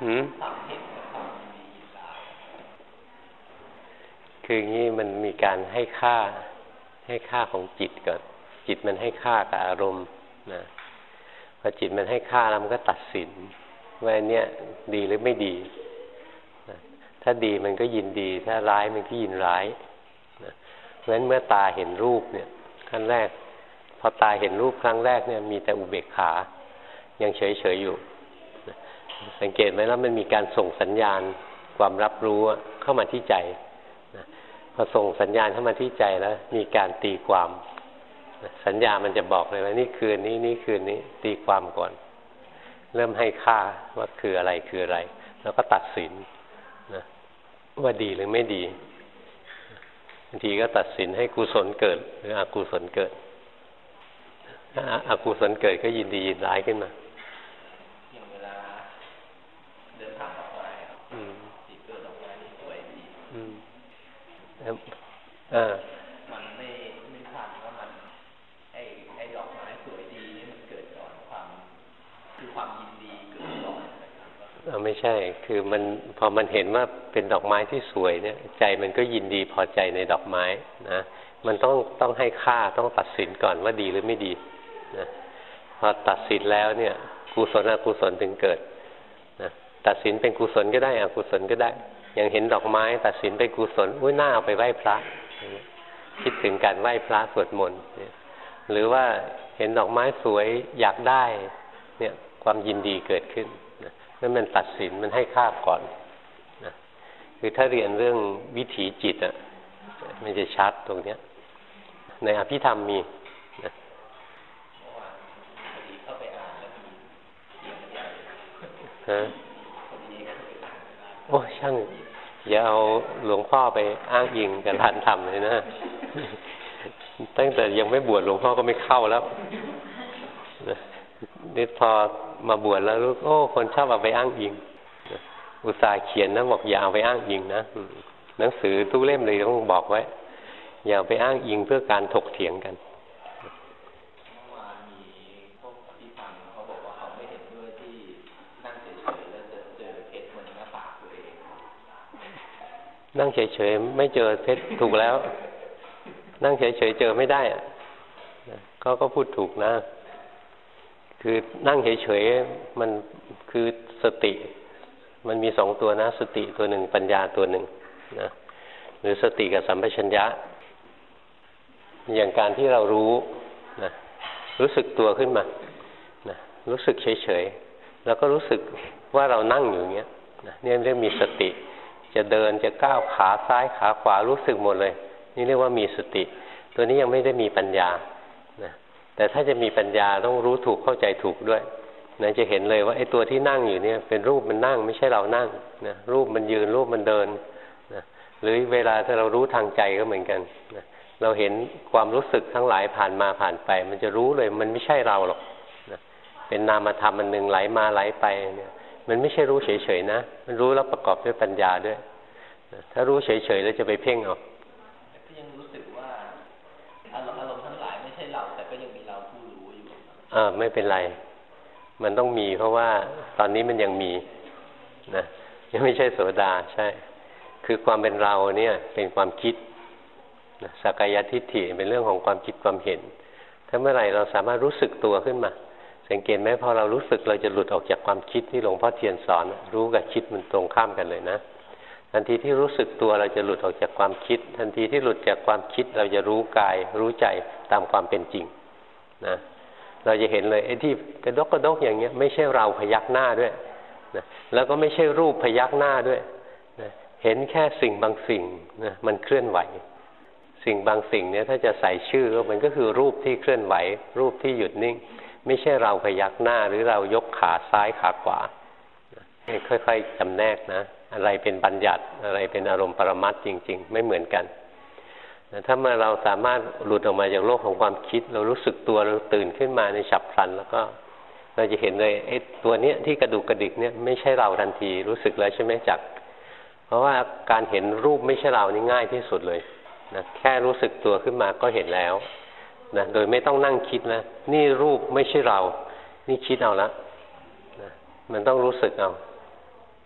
คืออย่างนี้มันมีการให้ค่าของจิตก่อนจิตมันให้ค่ากับอารมณ์นะพอจิตมันให้ค่าแล้วมันก็ตัดสินว่าอันเนี้ยดีหรือไม่ดีนะถ้าดีมันก็ยินดีถ้าร้ายมันก็ยินร้ายนะเพราะฉะนั้นเมื่อตาเห็นรูปเนี่ยขั้นแรกพอตาเห็นรูปครั้งแรกเนี่ยมีแต่อุเบกขายังเฉยๆอยู่นะสังเกตไหมแล้วมันมีการส่งสัญญาณความรับรู้เข้ามาที่ใจนะพอส่งสัญญาณเข้ามาที่ใจแล้วมีการตีความสัญญามันจะบอกเลยว่านี่คืนนี้นี่คืนนี้ตีความก่อนเริ่มให้ค่าว่าคืออะไรคืออะไรแล้วก็ตัดสินนะว่าดีหรือไม่ดีบางทีก็ตัดสินให้กุศลเกิดหรืออกุศลเกิดถ้าอกุศลเกิดก็ยินดียินร้ายขึ้นมาอย่างเวลาเดินทางออกไปจิตเกิดออกมาสวยดีมันไม่ทราบว่ามันไอ้ดอกไม้สวยดีนี่มันเกิดก่อนความยินดีเกิดก่อนนะครับไม่ใช่คือมันพอมันเห็นว่าเป็นดอกไม้ที่สวยเนี่ยใจมันก็ยินดีพอใจในดอกไม้นะมันต้องให้ค่าต้องตัดสินก่อนว่าดีหรือไม่ดีนะพอตัดสินแล้วเนี่ยกุศลอกุศลถึงเกิดนะตัดสินเป็นกุศลก็ได้อกุศลก็ได้อย่างเห็นดอกไม้ตัดสินเป็นกุศลอุ้ยน่าเอาไปไหว้พระคิดถึงการไหว้พระสวดมนต์หรือว่าเห็นดอกไม้สวยอยากได้เนี่ยความยินดีเกิดขึ้นนะนั่นมันตัดสินมันให้ค่าก่อนนะคือถ้าเรียนเรื่องวิถีจิตมันจะชัดตรงเนี้ยในอภิธรรมมีนะโอ้ช่างอย่าเอาหลวงพ่อไปอ้างอิงกับท่านทำเลยนะตั้งแต่ยังไม่บวชหลวงพ่อก็ไม่เข้าแล้วนี่พอมาบวชแล้วรู้โอ้คนชอบเอาไปอ้างอิงอุตส่าห์เขียนนะบอกอย่าเอาไปอ้างอิงนะหนังสือทุกเล่มเลยต้องบอกไว้อย่าไปอ้างอิงเพื่อการถกเถียงกันนั่งเฉยๆไม่เจอเพชรถูกแล้วนั่งเฉยๆเจอไม่ได้ก็พูดถูกนะคือนั่งเฉยๆมันคือสติมันมีสองตัวนะสติตัวหนึ่งปัญญาตัวหนึ่งนะหรือสติกับสัมปชัญญะอย่างการที่เรารู้นะรู้สึกตัวขึ้นมานะรู้สึกเฉยๆแล้วก็รู้สึกว่าเรานั่งอยู่อย่างเงี้ยนะเนี่ยเรียกมีสติจะเดินจะก้าวขาซ้ายขาขวารู้สึกหมดเลยนี่เรียกว่ามีสติตัวนี้ยังไม่ได้มีปัญญานะแต่ถ้าจะมีปัญญาต้องรู้ถูกเข้าใจถูกด้วยนะจะเห็นเลยว่าไอ้ตัวที่นั่งอยู่เนี่ยเป็นรูปมันนั่งไม่ใช่เรานั่งนะรูปมันยืนรูปมันเดินนะหรือเวลาถ้าเรารู้ทางใจก็เหมือนกันนะเราเห็นความรู้สึกทั้งหลายผ่านมาผ่านไปมันจะรู้เลยมันไม่ใช่เราหรอกนะเป็นนามธรรมอันหนึ่งไหลมาไหลไปเนี่ยมันไม่ใช่รู้เฉยๆนะมันรู้แล้วประกอบด้วยปัญญาด้วยถ้ารู้เฉยๆแล้วจะไปเพ่งเอาก็ยังรู้สึกว่าอารมณ์ทั้งหลายไม่ใช่เราแต่ก็ยังมีเราผู้รู้อยู่ไม่เป็นไรมันต้องมีเพราะว่าตอนนี้มันยังมีนะยังไม่ใช่โสดาใช่คือความเป็นเราเนี่ยเป็นความคิดสักกายทิฏฐิเป็นเรื่องของความคิดความเห็นถ้าเมื่อไหร่เราสามารถรู้สึกตัวขึ้นมาสังเกตไหมพอเรารู้สึกเราจะหลุดออกจากความคิดที่หลวงพ่อเทียนสอนรู้กับคิดมันตรงข้ามกันเลยนะทันทีที่รู้สึกตัวเราจะหลุดออกจากความคิดทันทีที่หลุดจากความคิดเราจะรู้กายรู้ใจตามความเป็นจริงนะเราจะเห็นเลยไอ้ที่กระดกกระดกอย่างเงี้ยไม่ใช่เราพยักหน้าด้วยนะแล้วก็ไม่ใช่รูปพยักหน้าด้วยนะเห็นแค่สิ่งบางสิ่งนะมันเคลื่อนไหวสิ่งบางสิ่งเนี่ยถ้าจะใส่ชื่อมันก็คือรูปที่เคลื่อนไหวรูปที่หยุดนิ่งไม่ใช่เราพยักหน้าหรือเรายกขาซ้ายขาขวาค่อยๆจำแนกนะอะไรเป็นบัญญัติอะไรเป็นอารมณ์ปรมัตถ์จริงๆไม่เหมือนกันถ้าเมื่อเราสามารถหลุดออกมาจากโลกของความคิดเรารู้สึกตัวเราตื่นขึ้นมาในฉับพลันแล้วก็เราจะเห็นเลยไอ้ตัวเนี้ยที่กระดุกกระดิกเนี่ยไม่ใช่เราทันทีรู้สึกแล้วใช่ไหมจักเพราะว่าการเห็นรูปไม่ใช่เรานี่ง่ายที่สุดเลยนะแค่รู้สึกตัวขึ้นมาก็เห็นแล้วนะโดยไม่ต้องนั่งคิดนะนี่รูปไม่ใช่เรานี่คิดเอาละนะมันต้องรู้สึกเอา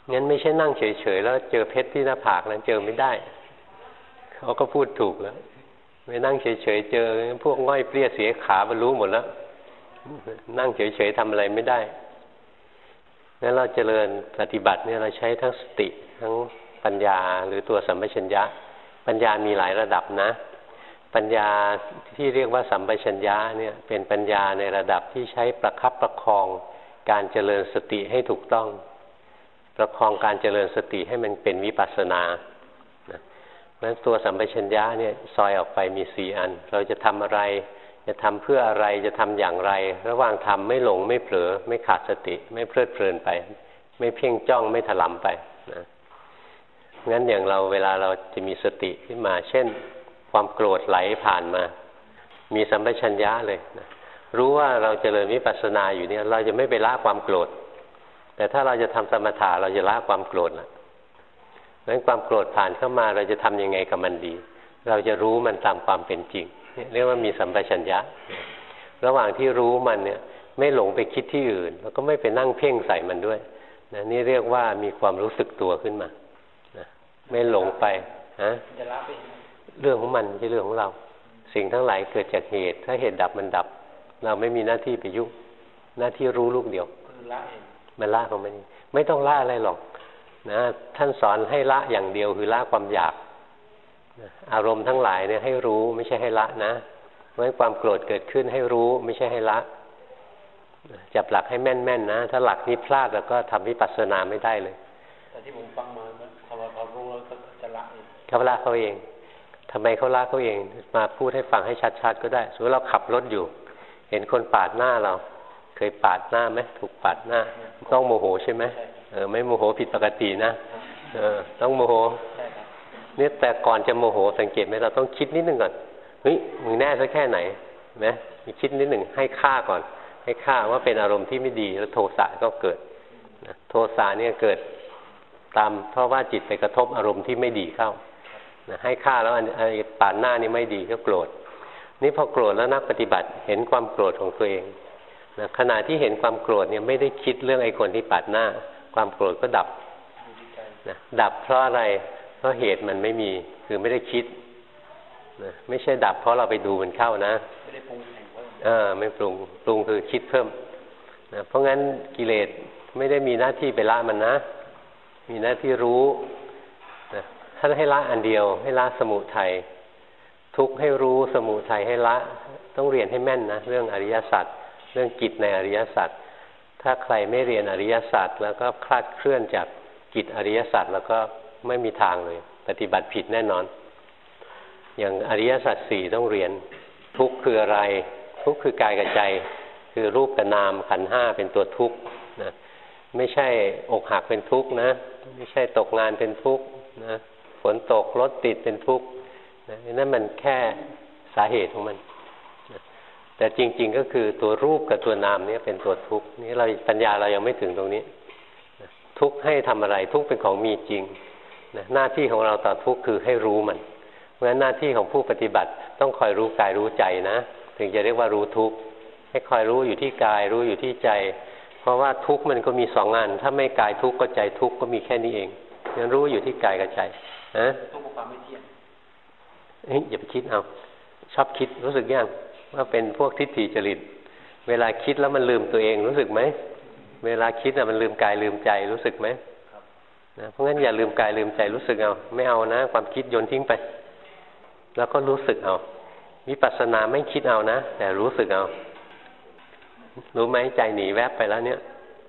งั้นไม่ใช่นั่งเฉยๆแล้วเจอเพชรที่หน้าผากนั้นเจอไม่ได้เขาก็พูดถูกแล้วไม่นั่งเฉยๆเจอพวกง่อยเปรี้ยเสียขาบรรลุหมดแล้วนั่งเฉยๆทำอะไรไม่ได้งั้นเราเจริญปฏิบัติเนี่ยเราใช้ทั้งสติทั้งปัญญาหรือตัวสัมปชัญญะปัญญามีหลายระดับนะปัญญาที่เรียกว่าสัมปชัญญะเนี่ยเป็นปัญญาในระดับที่ใช้ประคับประคองการเจริญสติให้ถูกต้องประคองการเจริญสติให้มันเป็นวิปัสสนานั้นตัวสัมปชัญญะเนี่ยซอยออกไปมี4อันเราจะทำอะไรจะทำเพื่ออะไรจะทำอย่างไรระหว่างทำไม่หลงไม่เผลอไม่ขาดสติไม่เพลิดเพลินไปไม่เพ่งจ้องไม่ถลำไปนะงั้นอย่างเราเวลาเราจะมีสติขึ้นมาเช่นความโกรธไหลผ่านมามีสัมปชัญญะเลยนะรู้ว่าเราเจริญวิปัสสนาอยู่เนี่ยเราจะไม่ไปละความโกรธแต่ถ้าเราจะทำสมถะเราจะละความโกรธละงั้นความโกรธผ่านเข้ามาเราจะทำยังไงกับมันดีเราจะรู้มันตามความเป็นจริงเรียกว่ามีสัมปชัญญะระหว่างที่รู้มันเนี่ยไม่หลงไปคิดที่อื่นแล้วก็ไม่ไปนั่งเพ่งใส่มันด้วยนะนี่เรียกว่ามีความรู้สึกตัวขึ้นมานะไม่หลงไปฮะเรื่องของมันไม่ใช่เรื่องของเราสิ่งทั้งหลายเกิดจากเหตุถ้าเหตุดับมันดับเราไม่มีหน้าที่ไปยุ่งหน้าที่รู้ลูกเดียวมันละของมันไม่ต้องละอะไรหรอกนะท่านสอนให้ละอย่างเดียวคือละความอยากอารมณ์ทั้งหลายเนี่ยให้รู้ไม่ใช่ให้ละนะเพราะฉะนั้นความโกรธเกิดขึ้นให้รู้ไม่ใช่ให้ละจับหลักให้แม่นๆนะถ้าหลักนี้พลาดแล้วก็ทำวิปัสสนาไม่ได้เลยแต่ที่ผมฟังมาเขารู้แล้วก็จะละเองเขาละเขาเองทำไมเขาละเขาเองมาพูดให้ฟังให้ชัดๆก็ได้สมมติเราขับรถอยู่เห็นคนปาดหน้าเราเคยปาดหน้าไหมถูกปาดหน้าต้องโมโหใช่ไหมไม่โมโหผิดปกตินะต้องโมโหเนี่ยแต่ก่อนจะโมโหสังเกตไหมเราต้องคิดนิดนึงก่อนเฮ้ยมึงแน่สักแค่ไหนนะมีคิดนิดหนึ่งให้ค่าก่อนให้ค่าว่าเป็นอารมณ์ที่ไม่ดีแล้วโทสะก็เกิดนะโทสะเนี่ยเกิดตามเพราะว่าจิตไปกระทบอารมณ์ที่ไม่ดีเข้านะให้ค่าแล้วปาดหน้านี่ไม่ดีก็โกรธนี่พอโกรธแล้วนักปฏิบัติเห็นความโกรธของตัวเองนะขณะที่เห็นความโกรธเนี่ยไม่ได้คิดเรื่องไอ้คนที่ปาดหน้าความโกรธก็ดับนะดับเพราะอะไรเพราะเหตุมันไม่มีคือไม่ได้คิดนะไม่ใช่ดับเพราะเราไปดูมันเข้านะไม่ได้ปรุงไม่ปรุงคือคิดเพิ่มนะเพราะงั้นกิเลสไม่ได้มีหน้าที่ไปละมันนะมีหน้าที่รู้นะท่านให้ละอันเดียวให้ละสมุทัยทุกข์ให้รู้สมุทัยให้ละต้องเรียนให้แม่นนะเรื่องอริยสัจเรื่องกิจในอริยสัจถ้าใครไม่เรียนอริยสัจแล้วก็คลาดเคลื่อนจากกิจอริยสัจแล้วก็ไม่มีทางเลยปฏิบัติผิดแน่นอนอย่างอริยสัจสี่ต้องเรียนทุกข์คืออะไรทุกข์คือกายกับใจคือรูปกับนามขันธ์ห้าเป็นตัวทุกข์นะไม่ใช่อกหักเป็นทุกข์นะไม่ใช่ตกงานเป็นทุกข์นะฝนตกรถติดเป็นทุกข์นะนั่นมันแค่สาเหตุของมันนะแต่จริงๆก็คือตัวรูปกับตัวนามนี้เป็นตัวทุกข์นี่เราปัญญาเรายังไม่ถึงตรงนี้นะทุกข์ให้ทำอะไรทุกข์เป็นของมีจริงนะหน้าที่ของเราต่อทุกข์คือให้รู้มันเพราะฉะนั้นหน้าที่ของผู้ปฏิบัติต้องคอยรู้กายรู้ใจนะถึงจะเรียกว่ารู้ทุกข์ให้คอยรู้อยู่ที่กายรู้อยู่ที่ใจเพราะว่าทุกข์มันก็มีสองอันถ้าไม่กายทุกข์ก็ใจทุกข์ก็มีแค่นี้เองงั้นรู้อยู่ที่กายกับใจนะทุกข์ความไม่เที่ยงอย่าไปคิดเอาชอบคิดรู้สึกยังว่าเป็นพวกทิฏฐิจริตเวลาคิดแล้วมันลืมตัวเองรู้สึกไหมเวลาคิดมันลืมกายลืมใจรู้สึกไหมนะเพราะงั้นอย่าลืมกายลืมใจรู้สึกเอาไม่เอานะความคิดโยนทิ้งไปแล้วก็รู้สึกเอาวิปัสสนาไม่คิดเอานะแต่รู้สึกเอารู้ไหมใจหนีแวบไปแล้วเนี่ย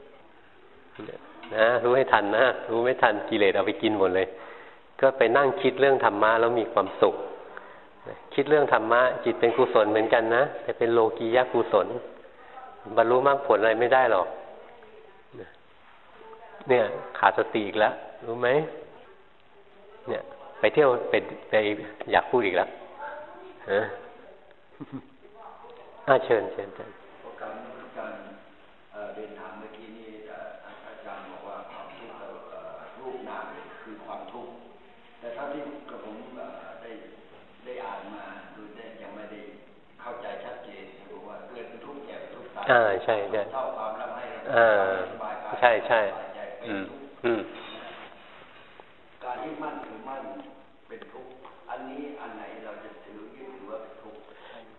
นะรู้ให้ทันนะรู้ไม่ทันกิเลสเอาไปกินหมดเลยก็ไปนั่งคิดเรื่องธรรมะแล้วมีความสุขคิดเรื่องธรรมะจิตเป็นกุศลเหมือนกันนะแต่เป็นโลกียกุศลบรรลุมรรคผลอะไรไม่ได้หรอกเนี่ยขาดสติอีกแล้วรู้ไหมเนี่ยไปเที่ยวไปอยากพูดอีกแล้วฮะเชิญการเรียนถามเมื่อกี้นี้อาจารย์บอกว่าความทุกข์รูปนามคือความทุกข์แต่เท่าที่กับผมได้อ่านมาดูได้ยังไม่ได้เข้าใจชัดเจนบอกว่าเกิดเป็นทุกข์แก่เป็นทุกข์ตายใช่เท่าความร่ำให้ใช่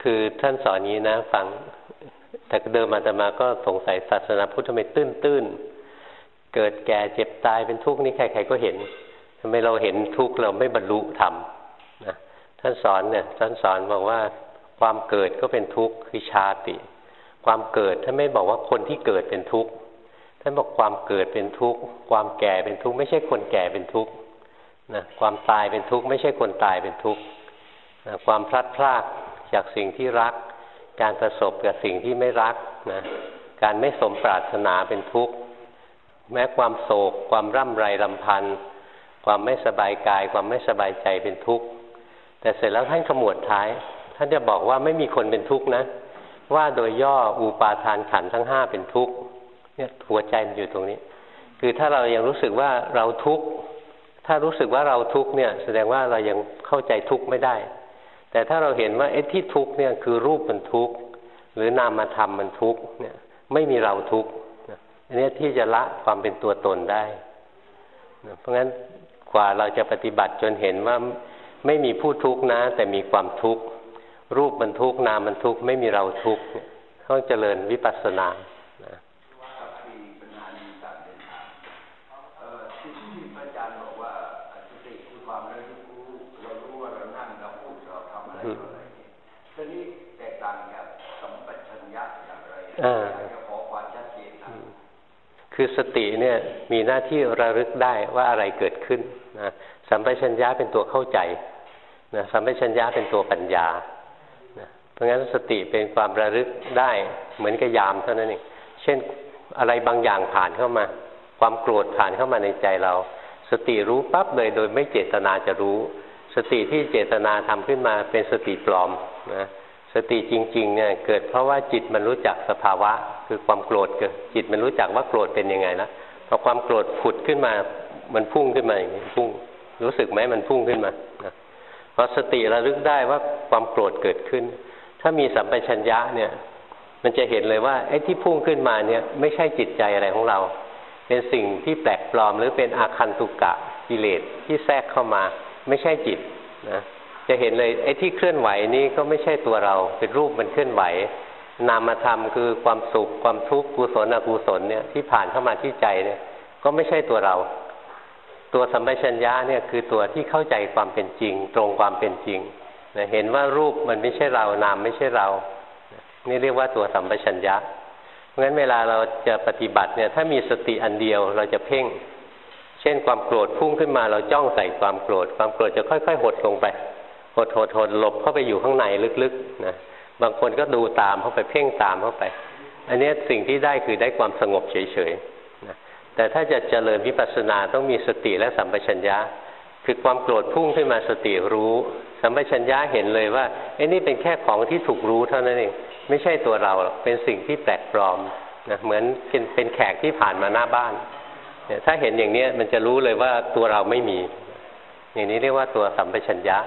คือท่านสอนนี้นะฟังแต่เดิมอาตมาก็สงสัยศาสนาพุทธทำไมตื้นเกิดแก่เจ็บตายเป็นทุกข์นี่ใครๆก็เห็นทำไมเราเห็นทุกข์เราไม่บรรลุธรรมนะท่านสอนบอกว่าความเกิดก็เป็นทุกข์คือชาติความเกิดท่านไม่บอกว่าคนที่เกิดเป็นทุกข์ท่านบอกความเกิดเป็นทุกข์ความแก่เป็นทุกข์ไม่ใช่คนแก่เป็นทุกข์นะความตายเป็นทุกข์ไม่ใช่คนตายเป็นทุกข์นะความพลัดพรากจากสิ่งที่รักการประสบกับสิ่งที่ไม่รักนะการไม่สมปรารถนาเป็นทุกข์แม้ความโศกความร่ำไรรำพันความไม่สบายกายความไม่สบายใจเป็นทุกข์แต่เสร็จแล้วท่านขมวดท้ายท่านจะบอกว่าไม่มีคนเป็นทุกข์นะว่าโดยย่ออุปาทานขันธ์ทั้ง5เป็นทุกข์เนี่ยหัวใจมันอยู่ตรงนี้คือถ้าเรายังรู้สึกว่าเราทุกข์ถ้ารู้สึกว่าเราทุกข์เนี่ยแสดงว่าเรายังเข้าใจทุกข์ไม่ได้แต่ถ้าเราเห็นว่าที่ทุกข์เนี่ยคือรูปมันทุกข์หรือนามธรรมมันทุกข์เนี่ยไม่มีเราทุกข์อันนี้ที่จะละความเป็นตัวตนได้เพราะงั้นกว่าเราจะปฏิบัติจนเห็นว่าไม่มีผู้ทุกข์นะแต่มีความทุกข์รูปมันทุกข์นามมันทุกข์ไม่มีเราทุกข์ต้องเจริญวิปัสสนาทีนี้แตกต่างจากสัมปชัญญะอย่างไรจะขอความชัดเจนครับคือสติเนี่ยมีหน้าที่ระลึกได้ว่าอะไรเกิดขึ้นนะสัมปชัญญะเป็นตัวเข้าใจนะสัมปชัญญะเป็นตัวปัญญานะเพราะงั้นสติเป็นความระลึกได้เหมือนกับยามเท่านั้นเองเช่นอะไรบางอย่างผ่านเข้ามาความโกรธผ่านเข้ามาในใจเราสติรู้ปั๊บเลยโดยไม่เจตนาจะรู้สติที่เจตนาทำขึ้นมาเป็นสติปลอมนะสติจริงๆเนี่ยเกิดเพราะว่าจิตมันรู้จักสภาวะคือความโกรธเกิดจิตมันรู้จักว่าโกรธเป็นยังไงนะพอความโกรธผุดขึ้นมามันพุ่งขึ้นมาอย่างนี้พุ่งรู้สึกไหมมันพุ่งขึ้นมานะพอสติระลึกได้ว่าความโกรธเกิดขึ้นถ้ามีสัมปชัญญะเนี่ยมันจะเห็นเลยว่าไอ้ที่พุ่งขึ้นมาเนี่ยไม่ใช่จิตใจอะไรของเราเป็นสิ่งที่แปลกปลอมหรือเป็นอาคันตุกะกิเลสที่แทรกเข้ามาไม่ใช่จิตนะจะเห็นเลยไอ้ที่เคลื่อนไหวนี้ก็ไม่ใช่ตัวเราเป็นรูปมันเคลื่อนไหวนามธรรมคือความสุขความทุกข์กุศลอกุศลเนี่ยที่ผ่านเข้ามาที่ใจเนี่ยก็ไม่ใช่ตัวเราตัวสัมปชัญญะเนี่ยคือตัวที่เข้าใจความเป็นจริงตรงความเป็นจริงนะเห็นว่ารูปมันไม่ใช่เรานามไม่ใช่เรานี่เรียกว่าตัวสัมปชัญญะเพราะฉะนั้นเวลาเราจะปฏิบัติเนี่ยถ้ามีสติอันเดียวเราจะเพ่งเช่นความโกรธพุ่งขึ้นมาเราจ้องใส่ความโกรธความโกรธจะค่อยๆหดลงไปหดหลบเข้าไปอยู่ข้างในลึกๆนะบางคนก็ดูตามเข้าไปเพ่งตามเข้าไปอันนี้สิ่งที่ได้คือได้ความสงบเฉยๆนะแต่ถ้าจะเจริญวิปัสสนาต้องมีสติและสัมปชัญญะคือความโกรธพุ่งขึ้นมาสติรู้สัมปชัญญะเห็นเลยว่านี่เป็นแค่ของที่ถูกรู้เท่านั้นเองไม่ใช่ตัวเราเป็นสิ่งที่แปลกปลอมนะเหมือนเป็นแขกที่ผ่านมาหน้าบ้านถ้าเห็นอย่างนี้มันจะรู้เลยว่าตัวเราไม่มีอย่างนี้เรียกว่าตัวสัมปชัญญะ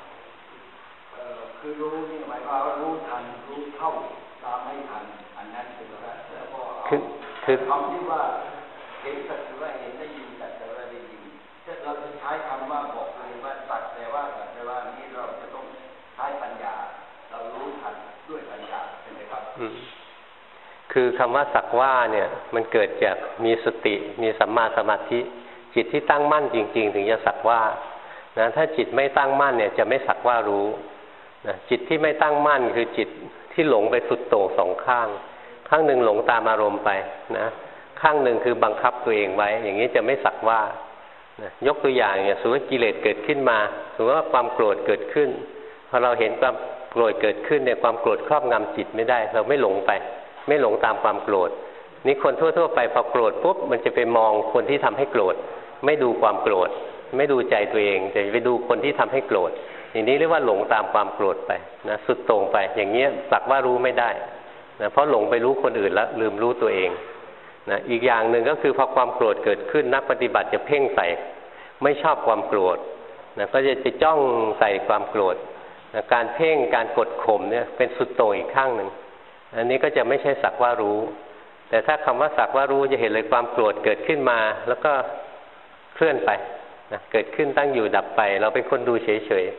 คือรู้นี่หมายว่ารู้ทันรู้เท่าตามให้ทันอันนั้นเป็นแล้วก็คือคำที่ว่าเห็นสัตว์แต่ว่าเห็นได้ยินสัตว์แต่ว่าได้ยินเราจะใช้คำว่าบอกเลยว่าสัตว์แต่ว่านี้เราจะต้องใช้ปัญญาเรารู้ทันด้วยปัญญาใช่ไหมครับคือคำว่าสักว่าเนี่ยมันเกิดจากมีสติมีสัมมาสมาธิจิตที่ตั้งมั่นจริงๆถึงจะสักว่านะถ้าจิตไม่ตั้งมั่นเนี่ยจะไม่สักว่ารู้นะจิตที่ไม่ตั้งมั่นคือจิตที่หลงไปสุดโต่งสองข้างข้างหนึ่งหลงตามอารมณ์ไปนะข้างหนึ่งคือบังคับตัวเองไว้อย่างนี้จะไม่สักว่านะยกตัวอย่างสมมติกิเลสเกิดขึ้นมาสมมติว่าความโกรธเกิดขึ้นพอเราเห็นความโกรธเกิดขึ้นเนี่ยความโกรธครอบงำจิตไม่ได้เราไม่หลงไปไม่หลงตามความโกรธนี่คนทั่วๆไปพอโกรธปุ๊บมันจะไปมองคนที่ทำให้โกรธไม่ดูความโกรธไม่ดูใจตัวเองแต่ไปดูคนที่ทำให้โกรธอย่างนี้เรียกว่าหลงตามความโกรธไปนะสุดโต่งไปอย่างนี้สักว่ารู้ไม่ได้นะเพราะหลงไปรู้คนอื่นแล้วลืมรู้ตัวเองนะอีกอย่างหนึ่งก็คือพอความโกรธเกิดขึ้นนักปฏิบัติจะเพ่งใส่ไม่ชอบความโกรธนะก็จะจ้องใส่ความโกรธนะการเพ่งการกดข่มเนี่ยเป็นสุดโต่งอีกข้างหนึ่งอันนี้ก็จะไม่ใช่สักว่ารู้แต่ถ้าคำว่าสักว่ารู้จะเห็นเลยความโกรธเกิดขึ้นมาแล้วก็เคลื่อนไปนะเกิดขึ้นตั้งอยู่ดับไปเราเป็นคนดูเฉย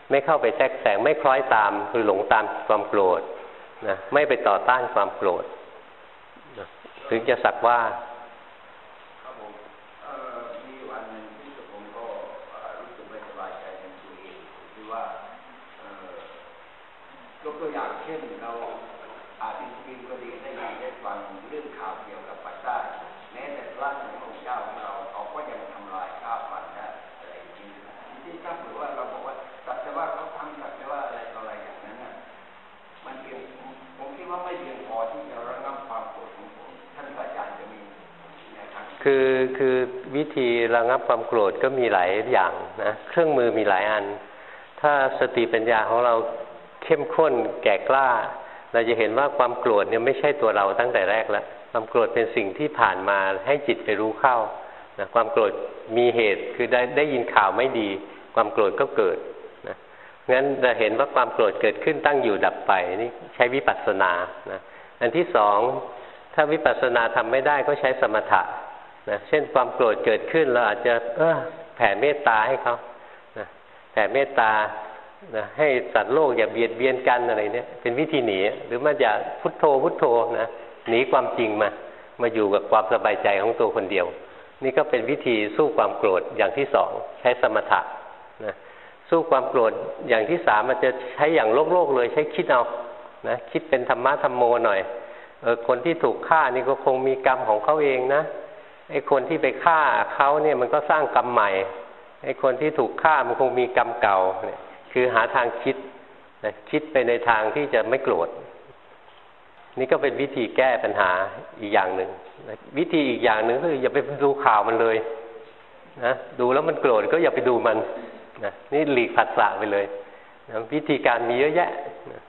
ไม่เข้าไปแทรกแซงไม่คล้อยตามคือหลงตามความโกรธนะไม่ไปต่อต้านความโกรธนะถึงจะสักว่าครับผมมีวันหนึ่งที่ผมก็รู้สึกไม่สบายใจในตัวเองคือว่ายกตัวอย่างเช่นเราอ่านหนังสือก็ดีได้ฟังเรื่องข่าวเกี่ยวกับปัจจัยแม้แต่พระสงฆ์องค์เจ้าของเราเขาก็ยังทำลายฆ่าฟันได้อะไรจริงที่ถ้าเผื่อว่าเราบอกว่าสัจจะว่าเขาทำสัจจะว่าอะไรต่ออะไรอย่างนั้นน่ะมันเพียงผมคิดว่าไม่เพียงพอที่จะระงับความโกรธของผมท่านอาจารย์จะมีคือวิธีระงับความโกรธก็มีหลายอย่างนะเครื่องมือมีหลายอันถ้าสติปัญญาของเราเข้มข้นแก่กล้าเราจะเห็นว่าความโกรธเนี่ยไม่ใช่ตัวเราตั้งแต่แรกแล้วความโกรธเป็นสิ่งที่ผ่านมาให้จิตไปรู้เข้านะความโกรธมีเหตุคือได้ยินข่าวไม่ดีความโกรธก็เกิดนะงั้นเราเห็นว่าความโกรธเกิดขึ้นตั้งอยู่ดับไปนี่ใช้วิปัสสนานะอันที่สองถ้าวิปัสสนาทำไม่ได้ก็ใช้สมถะนะเช่นความโกรธเกิดขึ้นเราอาจจะแผ่เมตตาให้เขานะแผ่เมตตานะให้สัตว์โลกอย่าเบียดเบียนกันอะไรเนี่ยเป็นวิธีหนีหรือมันจะพุทโธพุทโธนะหนีความจริงมาอยู่กับความสบายใจของตัวคนเดียวนี่ก็เป็นวิธีสู้ความโกรธอย่างที่สองใช้สมถะนะสู้ความโกรธอย่างที่สามมันจะใช้อย่างโลกเลยใช้คิดเอานะคิดเป็นธรรมะธรรมโมหน่อยคนที่ถูกฆ่านี่ก็คงมีกรรมของเขาเองนะไอ้คนที่ไปฆ่าเขาเนี่ยมันก็สร้างกรรมใหม่ไอ้คนที่ถูกฆ่ามันคงมีกรรมเก่าเนี่ยคือหาทางคิดนะคิดไปในทางที่จะไม่โกรธนี่ก็เป็นวิธีแก้ปัญหาอีกอย่างหนึ่งนะวิธีอีกอย่างหนึ่งคืออย่าไปดูข่าวมันเลยนะดูแล้วมันโกรธก็อย่าไปดูมันนะนี่หลีกผัสสะไปเลยนะวิธีการมีเยอะแยะนะ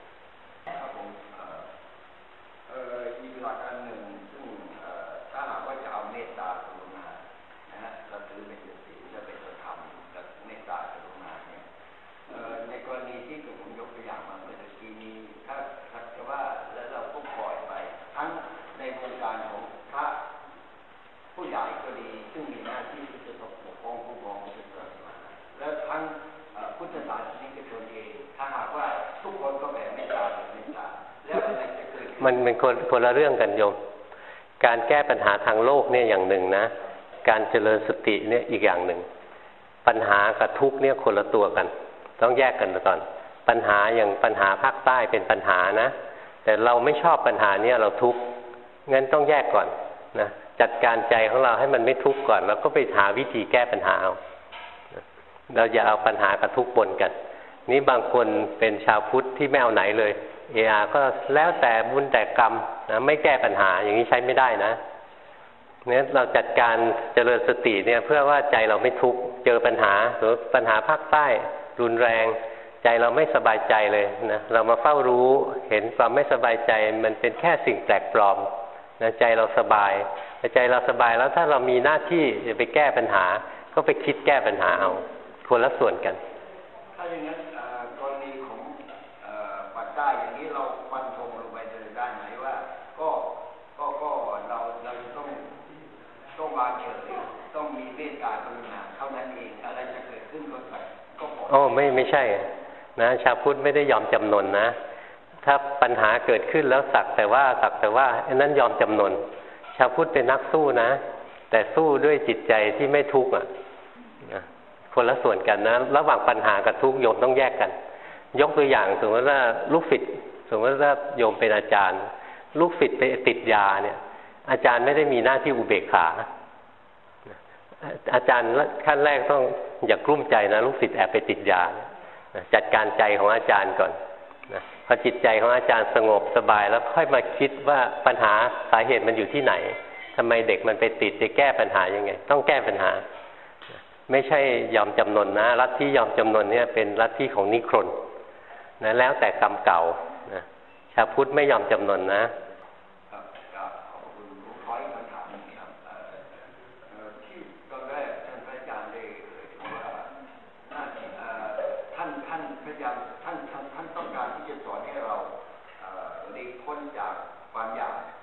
อีกหลักอันหนึ่งซึ่งถ้าหากว่าจะเอาเมตตากรุณานะฮะเราถือเป็นศีลและเป็นธรรมและเมตตากรุณาเนี่ยในกรณีที่ผมยกตัวอย่างมาเมื่อกี้นี้ถ้าจะว่าแล้วเราก็ปล่อยไปทั้งในวงการของพระผู้ใหญ่ก็ดีซึ่งมีหน้าที่ที่จะปกป้องผู้ปกครองพุทธศาสนาและทั้งพุทธศาสนิกชนเองถ้าหากว่าทุกคนก็แผ่เมตตาแล้วอะไรจะเกิดมันเป็นคนละเรื่องกันโยมการแก้ปัญหาทางโลกเนี่ยอย่างหนึ่งนะการเจริญสติเนี่ยอีกอย่างหนึ่งปัญหากับทุกข์เนี่ยคนละตัวกันต้องแยกกันก่อนปัญหาอย่างปัญหาภาคใต้เป็นปัญหานะแต่เราไม่ชอบปัญหาเนี่ยเราทุกข์งั้นต้องแยกก่อนนะจัดการใจของเราให้มันไม่ทุกข์ก่อนแล้วก็ไปหาวิธีแก้ปัญหาเอาเราอย่าเอาปัญหากับทุกข์ปนกันนี่บางคนเป็นชาวพุทธที่ไม่เอาไหนเลยก็แล้วแต่บุญแต่กรรมนะไม่แก้ปัญหาอย่างนี้ใช้ไม่ได้นะเนี่ยเราจัดการเจริญสติเนี่ยเพื่อว่าใจเราไม่ทุกข์เจอปัญหาหรือปัญหาภาคใต้รุนแรงใจเราไม่สบายใจเลยนะเรามาเฝ้ารู้เห็นความไม่สบายใจมันเป็นแค่สิ่งแปลกปลอมนะใจเราสบายใจเราสบายแล้วถ้าเรามีหน้าที่จะไปแก้ปัญหาก็ไปคิดแก้ปัญหาเอาคนละส่วนกันถ้าอย่างนั้นกรณีของปัจจัยอย่างนี้เราฟันธงลงไปเลยได้ไหมว่าก็เราจะต้องวางเฉยต้องมีเมตตากรุณาเท่านั้นเองอะไรจะเกิดขึ้นก็พอไม่ใช่นะชาวพุทธไม่ได้ยอมจำนนนะถ้าปัญหาเกิดขึ้นแล้วสักแต่ว่าอันนั้นยอมจำนนชาวพุทธเป็นนักสู้นะแต่สู้ด้วยจิตใจที่ไม่ทุกข์คนละส่วนกันนะระหว่างปัญหากับทุกข์โยมต้องแยกกันยกตัวอย่างสมมติว่าลูกศิษย์สมมติว่าโยมเป็นอาจารย์ลูกศิษย์ไปติดยาเนี่ยอาจารย์ไม่ได้มีหน้าที่อุเบกขาอาจารย์ขั้นแรกต้องอย่ากลุ้มใจนะลูกศิษย์แอบไปติดยาจัดการใจของอาจารย์ก่อนพอจิตใจของอาจารย์สงบสบายแล้วค่อยมาคิดว่าปัญหาสาเหตุมันอยู่ที่ไหนทำไมเด็กมันไปติดจะแก้ปัญหายังไงต้องแก้ปัญหาไม่ใช่ยอมจำนนนะลัทธิยอมจำนนเนี่ยเป็นลัทธิของนิครนนะแล้วแต่กรรมเก่านะชาวพุทธไม่ยอมจำนนนะ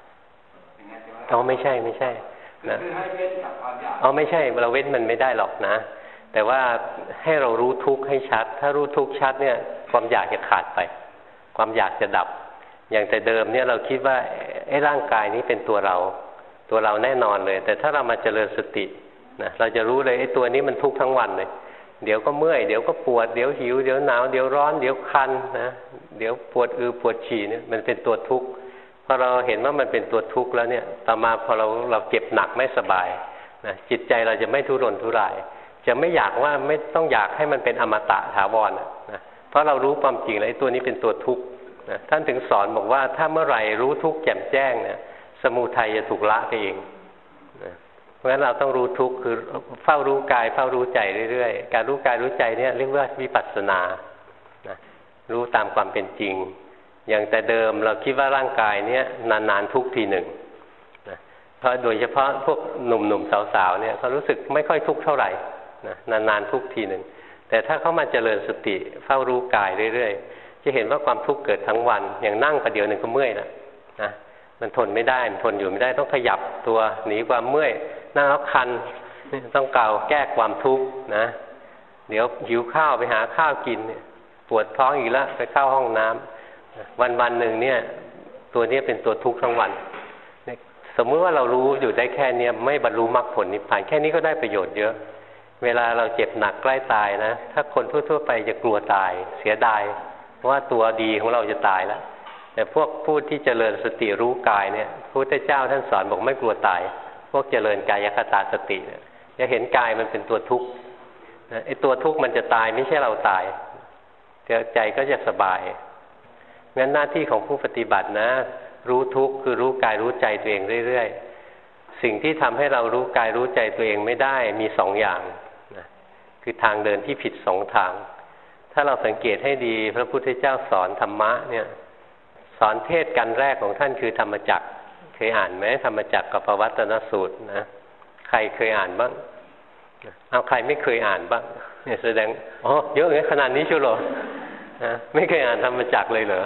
ไม่ใช่นะไม่ใช่เราเว้นมันไม่ได้หรอกนะแต่ว่าให้เรารู้ทุกข์ให้ชัดถ้ารู้ทุกข์ชัดเนี่ยความอยากจะขาดไปความอยากจะดับอย่างแต่เดิมเนี่ยเราคิดว่าไอ้ร่างกายนี้เป็นตัวเราแน่นอนเลยแต่ถ้าเรามาเจริญสตินะเราจะรู้เลยไอ้ตัวนี้มันทุกข์ทั้งวันเลยเดี๋ยวก็เมื่อยเดี๋ยวก็ปวดเดี๋ยวหิวเดี๋ยวหนาวเดี๋ยวร้อนเดี๋ยวคันนะเดี๋ยวปวดปวดฉี่เนี่ยมันเป็นตัวทุกข์พอเราเห็นว่ามันเป็นตัวทุกข์แล้วเนี่ยต่อมาพอเราเจ็บหนักไม่สบายนะจิตใจเราจะไม่ทุรนทุรายจะไม่อยากว่าไม่ต้องอยากให้มันเป็นอมตะถาวรนะเพราะเรารู้ความจริงแล้วไอ้ตัวนี้เป็นตัวทุกข์นะท่านถึงสอนบอกว่าถ้าเมื่อไหร่รู้ทุกข์แจ่มแจ้งเนี่ยสมุทัยจะถูกละไปเองนะเพราะฉะนั้นเราต้องรู้ทุกข์คือเฝ้ารู้กายเฝ้ารู้ใจเรื่อยๆการรู้กายรู้ใจเนี่ยเรียกว่าวิปัสสนานะรู้ตามความเป็นจริงอย่างแต่เดิมเราคิดว่าร่างกายเนี่ยนานๆทุกทีหนึ่งนะเพราะโดยเฉพาะพวกหนุ่มๆสาวๆเนี่ยเขารู้สึกไม่ค่อยทุกข์เท่าไหร่นะนานๆทุกทีหนึ่งแต่ถ้าเขามาเจริญสติเฝ้ารู้กายเรื่อยๆจะเห็นว่าความทุกข์เกิดทั้งวันอย่างนั่งประเดี๋ยวหนึ่งก็เมื่อยแล้วนะมันทนไม่ได้มันทนอยู่ไม่ได้ต้องขยับตัวหนีความเมื่อยนั่งแล้วคันต้องเกาแก้ความทุกข์นะเดี๋ยวหิวข้าวไปหาข้าวกินปวดท้องอีกแล้วไปเข้าห้องน้ำวันหนึ่งเนี่ยตัวนี้เป็นตัวทุกข์ทั้งวันสมมุติว่าเรารู้อยู่ได้แค่นี้ไม่บรรลุมรรคผลนิพพานแค่นี้ก็ได้ประโยชน์เยอะเวลาเราเจ็บหนักใกล้ตายนะถ้าคนทั่วๆไปจะกลัวตายเสียดายเพราะว่าตัวดีของเราจะตายแล้วแต่พวกผู้ที่เจริญสติรู้กายเนี่ยพระพุทธเจ้าท่านสอนบอกไม่กลัวตายพวกเจริญกายคตาสติเนี่ยจะเห็นกายมันเป็นตัวทุกข์ไอ้ตัวทุกข์มันจะตายไม่ใช่เราตายใจก็จะสบายงั้นหน้าที่ของผู้ปฏิบัตินะรู้ทุกข์คือรู้กายรู้ใจตัวเองเรื่อยๆสิ่งที่ทำให้เรารู้กายรู้ใจตัวเองไม่ได้มีสองอย่างนะคือทางเดินที่ผิดสองทางถ้าเราสังเกตให้ดีพระพุทธเจ้าสอนธรรมะเนี่ยสอนเทศกันแรกของท่านคือธรรมจักรเคยอ่านไหมธรรมจักรกับปวัตตนสูตรนะใครเคยอ่านบ้างเอาใครไม่เคยอ่านบ้างเนี่ยแสดงอ๋อเยอะเลยขนาดนี้ชัวร์เหรอนะไม่เคยอ่านธรรมจักรเลยเหรอ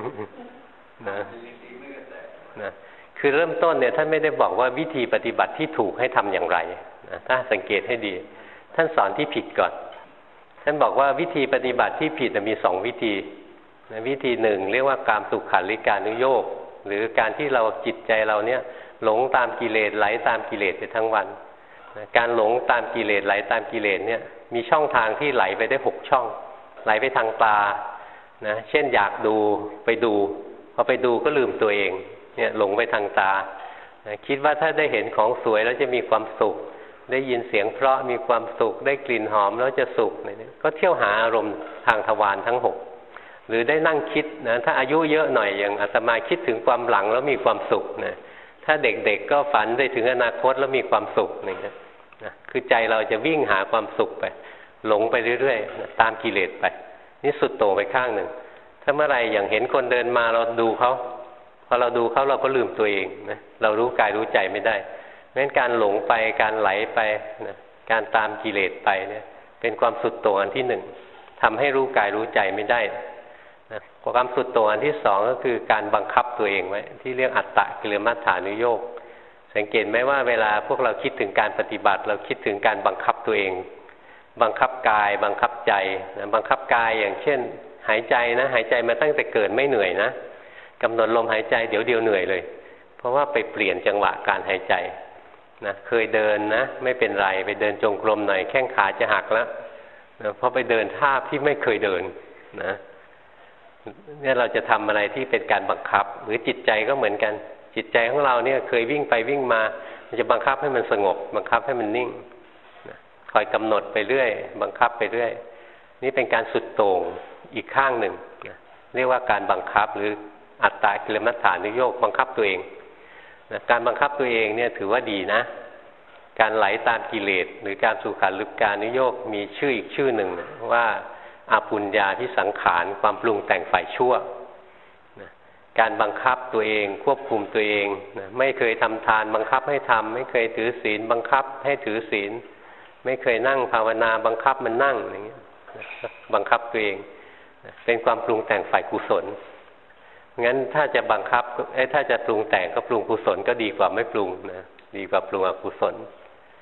นะคือเริ่มต้นเนี่ยท่านไม่ได้บอกว่าวิธีปฏิบัติที่ถูกให้ทำอย่างไรนะถ้าสังเกตให้ดีท่านสอนที่ผิดก่อนท่านบอกว่าวิธีปฏิบัติที่ผิดมีสองวิธีนะวิธีหนึ่งเรียกว่ากามสุขัลลิกานุโยคหรือการที่เราจิตใจเราเนี่ยหลงตามกิเลสไหลตามกิเลสไปทั้งวันนะการหลงตามกิเลสไหลตามกิเลสเนี่ยมีช่องทางที่ไหลไปได้6ช่องไหลไปทางตานะเช่นอยากดูไปดูพอไปดูก็ลืมตัวเองเนี่ยหลงไปทางตานะคิดว่าถ้าได้เห็นของสวยแล้วจะมีความสุขได้ยินเสียงเพราะมีความสุขได้กลิ่นหอมแล้วจะสุขเนี่ยก็เที่ยวหาอารมณ์ทางทวารทั้ง6หรือได้นั่งคิดนะถ้าอายุเยอะหน่อยอย่างอาตมาคิดถึงความหลังแล้วมีความสุขนะถ้าเด็กๆก็ฝันได้ถึงอนาคตแล้วมีความสุขนี่นะคือใจเราจะวิ่งหาความสุขไปหลงไปเรื่อยๆนะตามกิเลสไปนี่สุดโต่งไปข้างหนึ่งถ้าเมื่อไรอย่างเห็นคนเดินมาเราดูเขาพอเราดูเขาเราก็ลืมตัวเองนะเรารู้กายรู้ใจไม่ได้เพราะฉะนั้นการหลงไปการไหลไปนะการตามกิเลสไปเนี่ยเป็นความสุดโต่งอันที่หนึ่งทำให้รู้กายรู้ใจไม่ได้นะความสุดโต่งอันที่สองก็คือการบังคับตัวเองไว้ที่เรียกอัตตกิลมัฏฐานุโยคสังเกตไหมว่าเวลาพวกเราคิดถึงการปฏิบัติเราคิดถึงการบังคับตัวเองบังคับกายบังคับใจนะบังคับกายอย่างเช่นหายใจนะหายใจมาตั้งแต่เกิดไม่เหนื่อยนะกำหนดลมหายใจเดี๋ยวเดียวเหนื่อยเลยเพราะว่าไปเปลี่ยนจังหวะการหายใจนะเคยเดินนะไม่เป็นไรไปเดินจงกรมหน่อยแข้งขาจะหักแล้วนะเพราะไปเดินท่าที่ไม่เคยเดินนะเนี่ยเราจะทำอะไรที่เป็นการบังคับหรือจิตใจก็เหมือนกันจิตใจของเราเนี่ยเคยวิ่งไปวิ่งมามันจะบังคับให้มันสงบบังคับให้มันนิ่งนะคอยกำหนดไปเรื่อยบังคับไปเรื่อยนี่เป็นการสุดโต่งอีกข้างหนึ่งนะเรียกว่าการบังคับหรืออัตตกิลมัฏฐานุโยคบังคับตัวเองนะการบังคับตัวเองเนี่ยถือว่าดีนะการไหลตามกิเลสหรือการสุขัลลิกานุโยคมีชื่ออีกชื่อหนึ่งนะว่าอาปุญญาที่สังขารความปรุงแต่งฝ่ายชั่วนะการบังคับตัวเองควบคุมตัวเองนะไม่เคยทำทานบังคับให้ทำไม่เคยถือศีลบังคับให้ถือศีลไม่เคยนั่งภาวนาบังคับมันนั่งอย่างเงี้ยบังคับตัวเองเป็นความปรุงแต่งฝ่ายกุศลงั้นถ้าจะบังคับถ้าจะปรุงแต่งก็ปรุงกุศลก็ดีกว่าไม่ปรุงนะดีกว่าปรุงอกุศล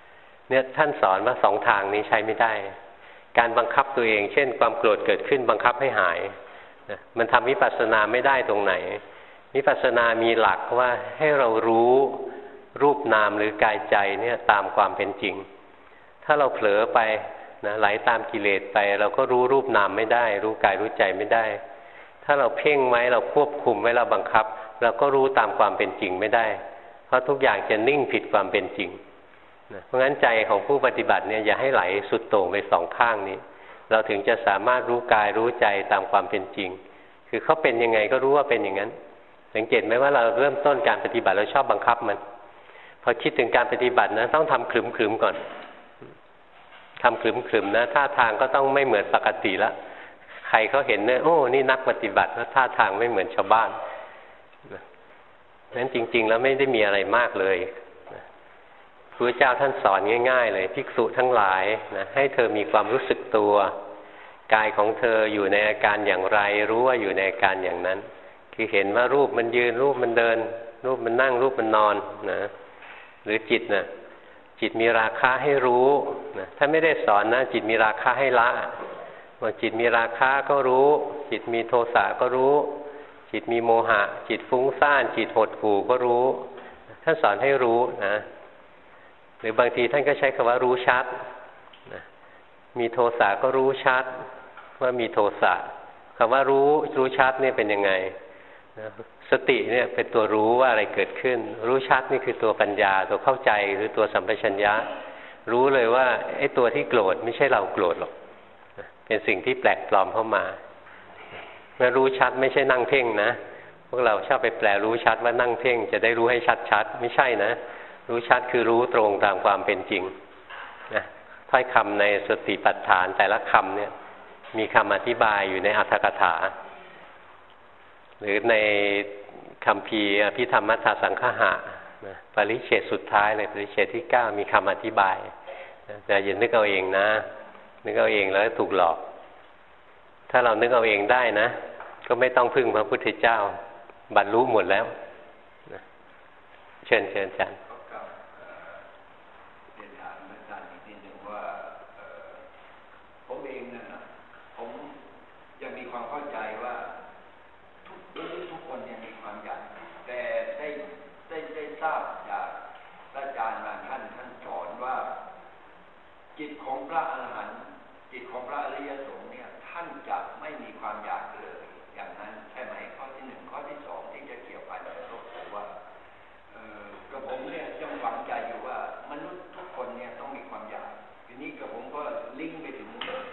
เนี่ยท่านสอนว่า2 ทางนี้ใช้ไม่ได้การบังคับตัวเองเช่นความโกรธเกิดขึ้นบังคับให้หายนะมันทำวิปัสสนาไม่ได้ตรงไหนวิปัสสนามีหลักว่าให้เรารู้รูปนามหรือกายใจเนี่ยตามความเป็นจริงถ้าเราเผลอไปนะไหลตามกิเลสไปเราก็รู้รูปนามไม่ได้รู้กายรู้ใจไม่ได้ถ้าเราเพ่งไว้เราควบคุมไว้เราบังคับเราก็รู้ตามความเป็นจริงไม่ได้เพราะทุกอย่างจะนิ่งผิดความเป็นจริงนะเพราะงั้นใจของผู้ปฏิบัติเนี่ยอย่าให้ไหลสุดโต่งไป2 ข้างนี้เราถึงจะสามารถรู้กายรู้ใจตามความเป็นจริงคือเขาเป็นยังไงก็รู้ว่าเป็นอย่างนั้นสังเกตไหมว่าเราเริ่มต้นการปฏิบัติเราชอบบังคับมันพอคิดถึงการปฏิบัตินะต้องทำขรึมๆก่อนทำขรึมๆนะท่าทางก็ต้องไม่เหมือนปกติแล้วใครเขาเห็นเนี่ยโอ้นี่นักปฏิบัติแล้วท่าทางไม่เหมือนชาวบ้านนั้นจริงๆแล้วไม่ได้มีอะไรมากเลยพระเจ้าท่านสอนง่ายๆเลยภิกษุทั้งหลายนะให้เธอมีความรู้สึกตัวกายของเธออยู่ในอาการอย่างไรรู้ว่าอยู่ในอาการอย่างนั้นคือเห็นว่ารูปมันยืนรูปมันเดินรูปมันนั่งรูปมันนอนนะหรือจิตนะจิตมีราคะให้รู้นะถ้าไม่ได้สอนนะจิตมีราคะให้ละว่าจิตมีราคะก็รู้จิตมีโทสะก็รู้จิตมีโมหะจิตฟุ้งซ่านจิตหดหู่ก็รู้ท่านสอนให้รู้นะหรือบางทีท่านก็ใช้คำว่ารู้ชัดนะมีโทสะก็รู้ชัดว่ามีโทสะคำว่ารู้ชัดนี่เป็นยังไงนะสติเนี่ยเป็นตัวรู้ว่าอะไรเกิดขึ้นรู้ชัดนี่คือตัวปัญญาตัวเข้าใจหรือตัวสัมปชัญญะรู้เลยว่าไอ้ตัวที่โกรธไม่ใช่เราโกรธหรอกเป็นสิ่งที่แปลกปลอมเข้ามาเมื่อรู้ชัดไม่ใช่นั่งเพ่งนะพวกเราชอบไปแปลรู้ชัดว่านั่งเพ่งจะได้รู้ให้ชัดๆไม่ใช่นะรู้ชัดคือรู้ตรงตามความเป็นจริงนะถ้อยคำในสติปัฏฐานแต่ละคำเนี่ยมีคำอธิบายอยู่ในอรรถกถาหรือในคัมภีร์อภิธรรมมัทธสังฆะนะปริเฉดสุดท้ายเลยปริเฉดที่ 9มีคำอธิบายแต่อย่านึกเอาเองนะนึกเอาเองแล้วถูกหลอกถ้าเรานึกเอาเองได้นะก็ไม่ต้องพึ่งพระพุทธเจ้าบรรลุหมดแล้วนะเชิญอาจารย์ผมเองนะผมยังมีความเข้าใจว่าทุกคนยังมีความอยากแต่ได้ทราบจากอาจารย์บางท่านสอนว่าจิตของพระอรหันต์จิตของพระอริยสงฆ์เนี่ยท่านจะไม่มีความอยากเลยอย่างนั้นใช่ไหมข้อที่ 1ข้อที่ 2ที่จะเกี่ยวกันก็คือว่ากระผมเนี่ยยังหวังใจอยู่ว่ามนุษย์ทุกคนเนี่ยต้องมีความอยากทีนี้กระผมก็ลิงก์ไปถึง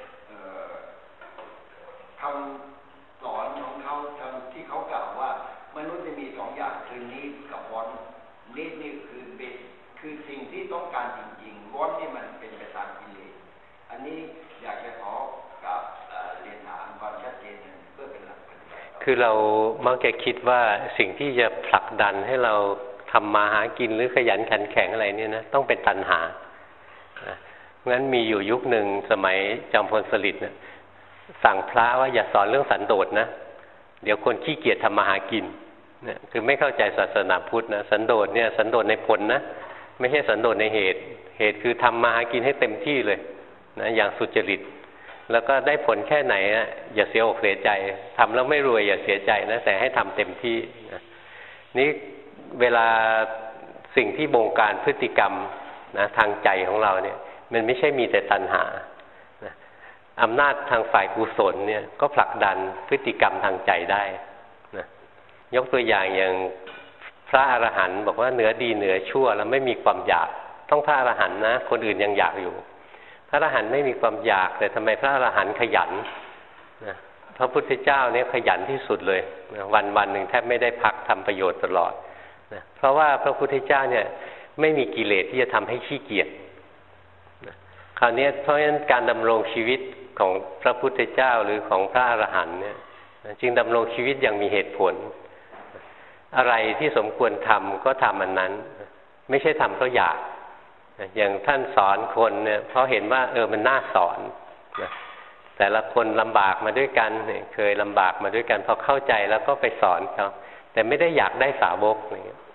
คำสอนของเขาที่เขากล่าวว่ามนุษย์จะมี2 อย่างคือนิดกับวอนนิดนี่คือเบสคือสิ่งที่ต้องการจริงๆวอนนี่มันเป็นไปตามกิเลสอันนี้อยากจะขอกับเรียนถามความชัดเจนเพื่อเป็นหลักปฏิบัติคือเรามักจะคิดว่าสิ่งที่จะผลักดันให้เราทำมาหากินหรือขยันขันแข็งอะไรเนี่ยนะต้องเป็นตัณหางั้นมีอยู่ยุคหนึ่งสมัยจอมพลสฤษดิ์เนี่ยสั่งพระว่าอย่าสอนเรื่องสันโดษนะเดี๋ยวคนขี้เกียจทำมาหากินเนี่ยคือไม่เข้าใจศาสนาพุทธนะสันโดษเนี่ยสันโดษในผลนะไม่ใช่สันโดษในเหตุคือทำมาหากินให้เต็มที่เลยนะอย่างสุจริตแล้วก็ได้ผลแค่ไหนนะอย่าเสียอกเสียใจทำแล้วไม่รวยอย่าเสียใจนะแต่ให้ทำเต็มที่นะนี่เวลาสิ่งที่บงการพฤติกรรมนะทางใจของเราเนี่ยมันไม่ใช่มีแต่ตัณหานะอำนาจทางฝ่ายกุศลเนี่ยก็ผลักดันพฤติกรรมทางใจได้นะยกตัวอย่างพระอรหันต์บอกว่าเหนือดีเหนือชั่วแล้วไม่มีความอยากต้องพระอรหันต์นะคนอื่นยังอยากอยู่พระอรหันต์ไม่มีความอยากแต่ทำไมพระอรหันต์ขยันนะพระพุทธเจ้าเนี่ยขยันที่สุดเลยนะวันหนึ่งแทบไม่ได้พักทำประโยชน์ตลอดนะเพราะว่าพระพุทธเจ้าเนี่ยไม่มีกิเลสที่จะทำให้ขี้เกียจนะคราวนี้เพราะฉะนั้นการดำรงชีวิตของพระพุทธเจ้าหรือของพระอรหันต์เนี่ยจึงดำรงชีวิตอย่างมีเหตุผลอะไรที่สมควรทำก็ทำอันนั้นไม่ใช่ทำเพราะอยากอย่างท่านสอนคนเนี่ยเพราะเห็นว่ามันน่าสอนนะแต่ละคนลำบากมาด้วยกันเคยลำบากมาด้วยกันพอเข้าใจแล้วก็ไปสอนเขาแต่ไม่ได้อยากได้สาวกอะไรเงี้ย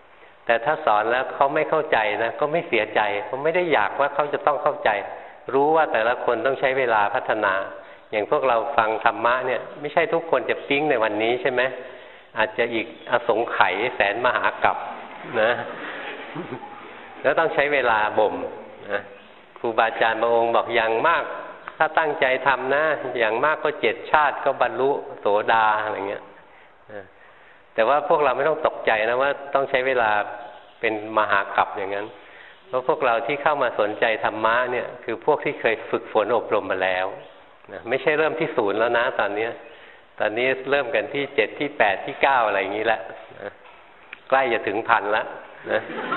แต่ถ้าสอนแล้วเขาไม่เข้าใจนะก็ไม่เสียใจเขาไม่ได้อยากว่าเขาจะต้องเข้าใจรู้ว่าแต่ละคนต้องใช้เวลาพัฒนาอย่างพวกเราฟังธรรมะเนี่ยไม่ใช่ทุกคนจะปิ๊งในวันนี้ใช่ไหมอาจจะอีกอสงไขยแสนมหากาพย์นะแล้วต้องใช้เวลาบ่มนะครูบาอาจารย์บางองค์บอกอย่างมากถ้าตั้งใจทำนะอย่างมากก็7 ชาติก็บรรลุโสดาอะไรเงี้ยแต่ว่าพวกเราไม่ต้องตกใจนะว่าต้องใช้เวลาเป็นมหากาพย์อย่างนั้นเพราะพวกเราที่เข้ามาสนใจธรรมะเนี่ยคือพวกที่เคยฝึกฝนอบรมมาแล้วนะไม่ใช่เริ่มที่0แล้วนะตอนนี้เริ่มกันที่7ที่8ที่9อะไรอย่างนี้แหละนะใกล้จะถึง1,000แล้วนะ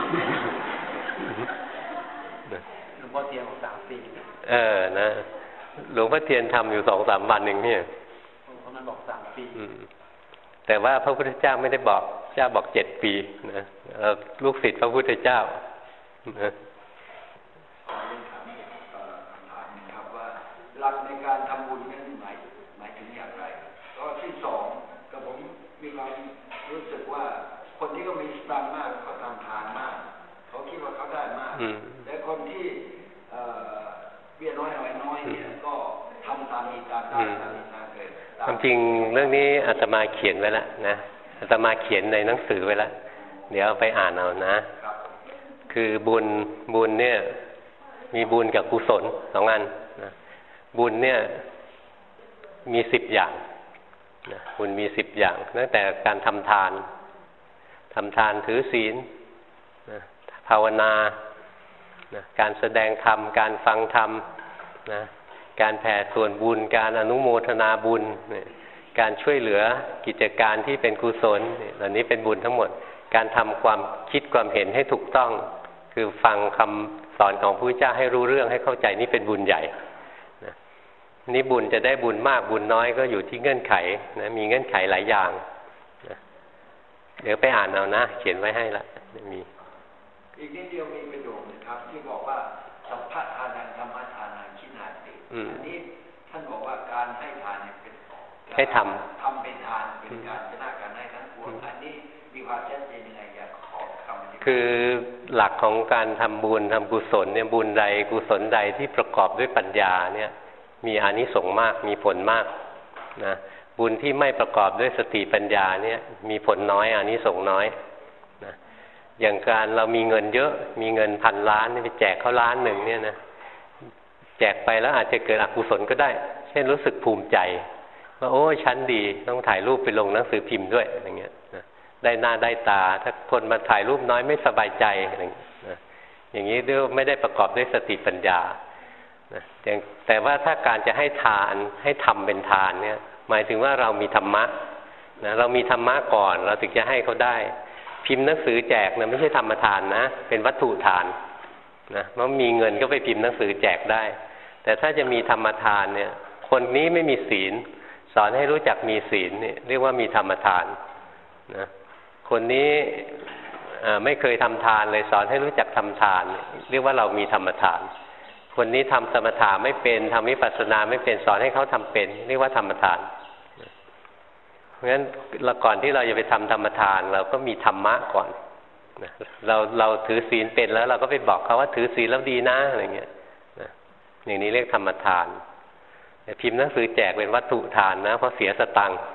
หลวงพ่อเทียนบอก3 ปีนะหลวงพ่อเทียนทำอยู่2-3 วันเองเนี่ยเพราะมันบอก3 ปีแต่ว่าพระพุทธเจ้าไม่ได้บอกเจ้าบอก7 ปีนะลูกศิษย์พระพุทธเจ้านะขอเรียนถามถามครับว่าหลักในการทำบุญนั้นหมายถึงอย่างไรข้อที่2กับผมมีความรู้สึกว่าคนที่ก็มีสตางค์มากเขาทำทานมากเขาคิดว่าเขาได้มากแต่คนที่เบี้ยน้อยหอยน้อยเนี่ยก็ทำตามมีตามได้ตามมีตามเกิดความจริงเรื่องนี้อาตมาเขียนไว้แล้วนะอาตมาเขียนในหนังสือไว้แล้วเดี๋ยวเอาไปอ่านเอานะคือบุญเนี่ยมีบุญกับกุศล2 อันนะบุญเนี่ยมี10 อย่างนะบุญมี10 อย่างตั้งแต่การทำทานถือศีลนะภาวนานะการแสดงธรรมการฟังธรรมนะการแผ่ส่วนบุญการอนุโมทนาบุญการช่วยเหลือกิจการที่เป็นกุศลเหล่านี้เป็นบุญทั้งหมดการทำความคิดความเห็นให้ถูกต้องคือฟังคำสอนของพระพุทธเจ้าให้รู้เรื่องให้เข้าใจนี่เป็นบุญใหญ่นะนี่บุญจะได้บุญมากบุญน้อยก็อยู่ที่เงื่อนไขนะมีเงื่อนไขหลายอย่างนะเดี๋ยวไปอ่านเอานะเขียนไว้ให้ละมีอีกนิดเดียวมีประโยคนะครับที่บอกว่าสัพพะทานังธรรมทานังขิณาติอันนี้ท่านบอกว่าการให้ทานเนี่ยเป็นให้ทำเป็นทานเป็นการชนะการให้ทั้งปวงอันนี้มีความชัดเจนยังไงอยากขอคำอธิบายคือหลักของการทำบุญทำกุศลเนี่ยบุญใดกุศลใดที่ประกอบด้วยปัญญาเนี่ยมีอานิสงส์มากมีผลมากนะบุญที่ไม่ประกอบด้วยสติปัญญาเนี่ยมีผลน้อยอานิสงส์น้อยนะอย่างการเรามีเงินเยอะมีเงิน1,000 ล้านไปแจกเขา1 ล้านเนี่ยนะแจกไปแล้วอาจจะเกิดอกุศลก็ได้เช่นรู้สึกภูมิใจว่าโอ้ฉันดีต้องถ่ายรูปไปลงหนังสือพิมพ์ด้วยอย่างเงี้ยนะได้หน้าได้ตาถ้าคนมาถ่ายรูปน้อยไม่สบายใจอะไรอย่างนี้ด้วยไม่ได้ประกอบด้วยสติปัญญานะแต่ว่าถ้าการจะให้ทานให้ทำเป็นทานเนี่ยหมายถึงว่าเรามีธรรมะนะเรามีธรรมะก่อนเราถึงจะให้เขาได้พิมพ์หนังสือแจกนะไม่ใช่ธรรมทานนะเป็นวัตถุทานนะเพราะมีเงินก็ไปพิมพ์หนังสือแจกได้แต่ถ้าจะมีธรรมทานเนี่ยคนนี้ไม่มีศีลสอนให้รู้จักมีศีลนี่เรียกว่ามีธรรมทานนะคนนี้ไม่เคยทำทานเลยสอนให้รู้จักทำทานเรียกว่าเรามีธรรมทานคนนี้ทำสมถะไม่เป็นทำวิปัสสนาไม่เป็นสอนให้เขาทำเป็นเรียกว่าธรรมทานเพราะฉะนั้นก่อนที่เราจะไปทำธรรมทานเราก็มีธรรมะก่อนเราถือศีลเป็นแล้วเราก็ไปบอกเขาว่าถือศีลแล้วดีนะอะไรเงี้ยอย่างนี้เรียกธรรมทานพิมพ์หนังสือแจกเป็นวัตถุทานนะเพราะเสียสตังค์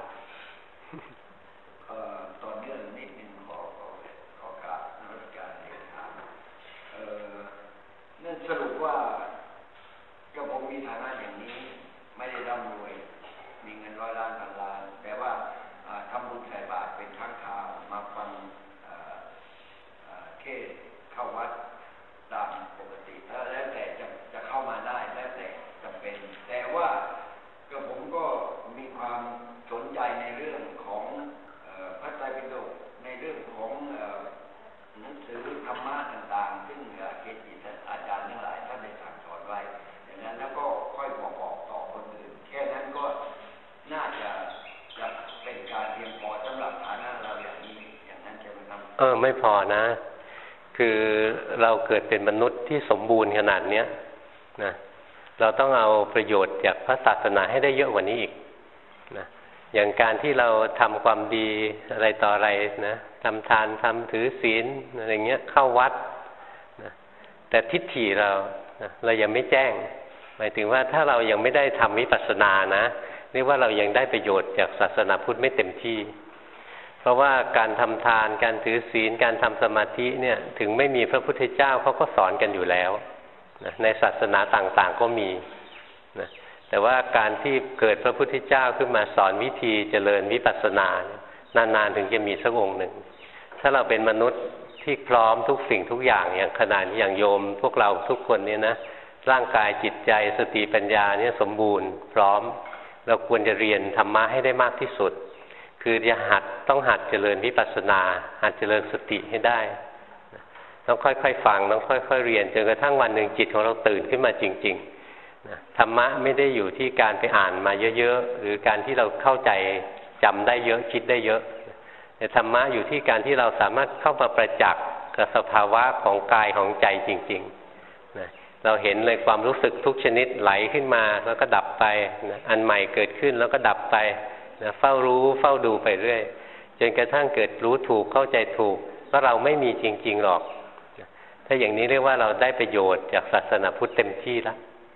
ตอนนี้นิดนึงขอกราบนมัสการเรียนถามนั่นสรุปว่าก็ผมมีฐานะอย่างนี้ไม่ได้ร่ำรวยมีเงิน100 ล้าน1,000 ล้านแต่ว่าทำบุญใส่บาตรเป็นครั้งคราวมาฟังเทศเข้าวัดตามปกติแล้วแต่จะเข้ามาได้แล้วแต่จำเป็นแต่ว่าก็ผมก็มีความสนใจในเรื่องของพระไตรปิฎกในเรื่องของหนังสือธรรมะต่างๆซึ่งเกจิอาจารย์ทั้งหลายท่านได้สั่งสอนไว้อย่างนั้นแล้วก็ค่อยบอกต่อคนอื่นแค่นั้นก็น่าจะเป็นการเพียงพอสำหรับฐานะเราอย่างนี้อย่างนั้นจะไม่ทำไม่พอนะคือเราเกิดเป็นมนุษย์ที่สมบูรณ์ขนาดนี้นะเราต้องเอาประโยชน์จากพระศาสนาให้ได้เยอะกว่านี้อีกนะอย่างการที่เราทำความดีอะไรต่ออะไรนะทำทานทำถือศีลอะไรเงี้ยเข้าวัดนะแต่ทิฏฐิเรายังไม่แจ้งหมายถึงว่าถ้าเรายังไม่ได้ทำวิปัสสนานะเรียกว่าเรายังได้ประโยชน์จากศาสนาพุทธไม่เต็มที่เพราะว่าการทำทานการถือศีลการทำสมาธิเนี่ยถึงไม่มีพระพุทธเจ้าเขาก็สอนกันอยู่แล้วนะในศาสนาต่างๆก็มีนะแต่ว่าการที่เกิดพระพุทธเจ้าขึ้นมาสอนวิธีเจริญวิปัสสนานานๆถึงจะมีสักองค์หนึ่งถ้าเราเป็นมนุษย์ที่พร้อมทุกสิ่งทุกอย่างอย่างขนาดอย่างโยมพวกเราทุกคนเนี่ยนะร่างกายจิตใจสติปัญญาเนี่ยสมบูรณ์พร้อมเราควรจะเรียนธรรมะให้ได้มากที่สุดคือจะต้องหัดเจริญวิปัสสนาหัดเจริญสติให้ได้ต้องค่อยๆฟังต้องค่อยๆเรียนจนกระทั่งวันหนึ่งจิตของเราตื่นขึ้นมาจริงๆธรรมะไม่ได้อยู่ที่การไปอ่านมาเยอะๆหรือการที่เราเข้าใจจำได้เยอะคิดได้เยอะแต่ธรรมะอยู่ที่การที่เราสามารถเข้ามาประจักษ์กับสภาวะของกายของใจจริงๆเราเห็นเลยความรู้สึกทุกชนิดไหลขึ้นมาแล้วก็ดับไปอันใหม่เกิดขึ้นแล้วก็ดับไปเฝ้ารู้เฝ้าดูไปเรื่อยจนกระทั่งเกิดรู้ถูกเข้าใจถูกว่าเราไม่มีจริงๆหรอกถ้าอย่างนี้เรียกว่าเราได้ประโยชน์จากศาสนาพุทธเต็มที่แล้ว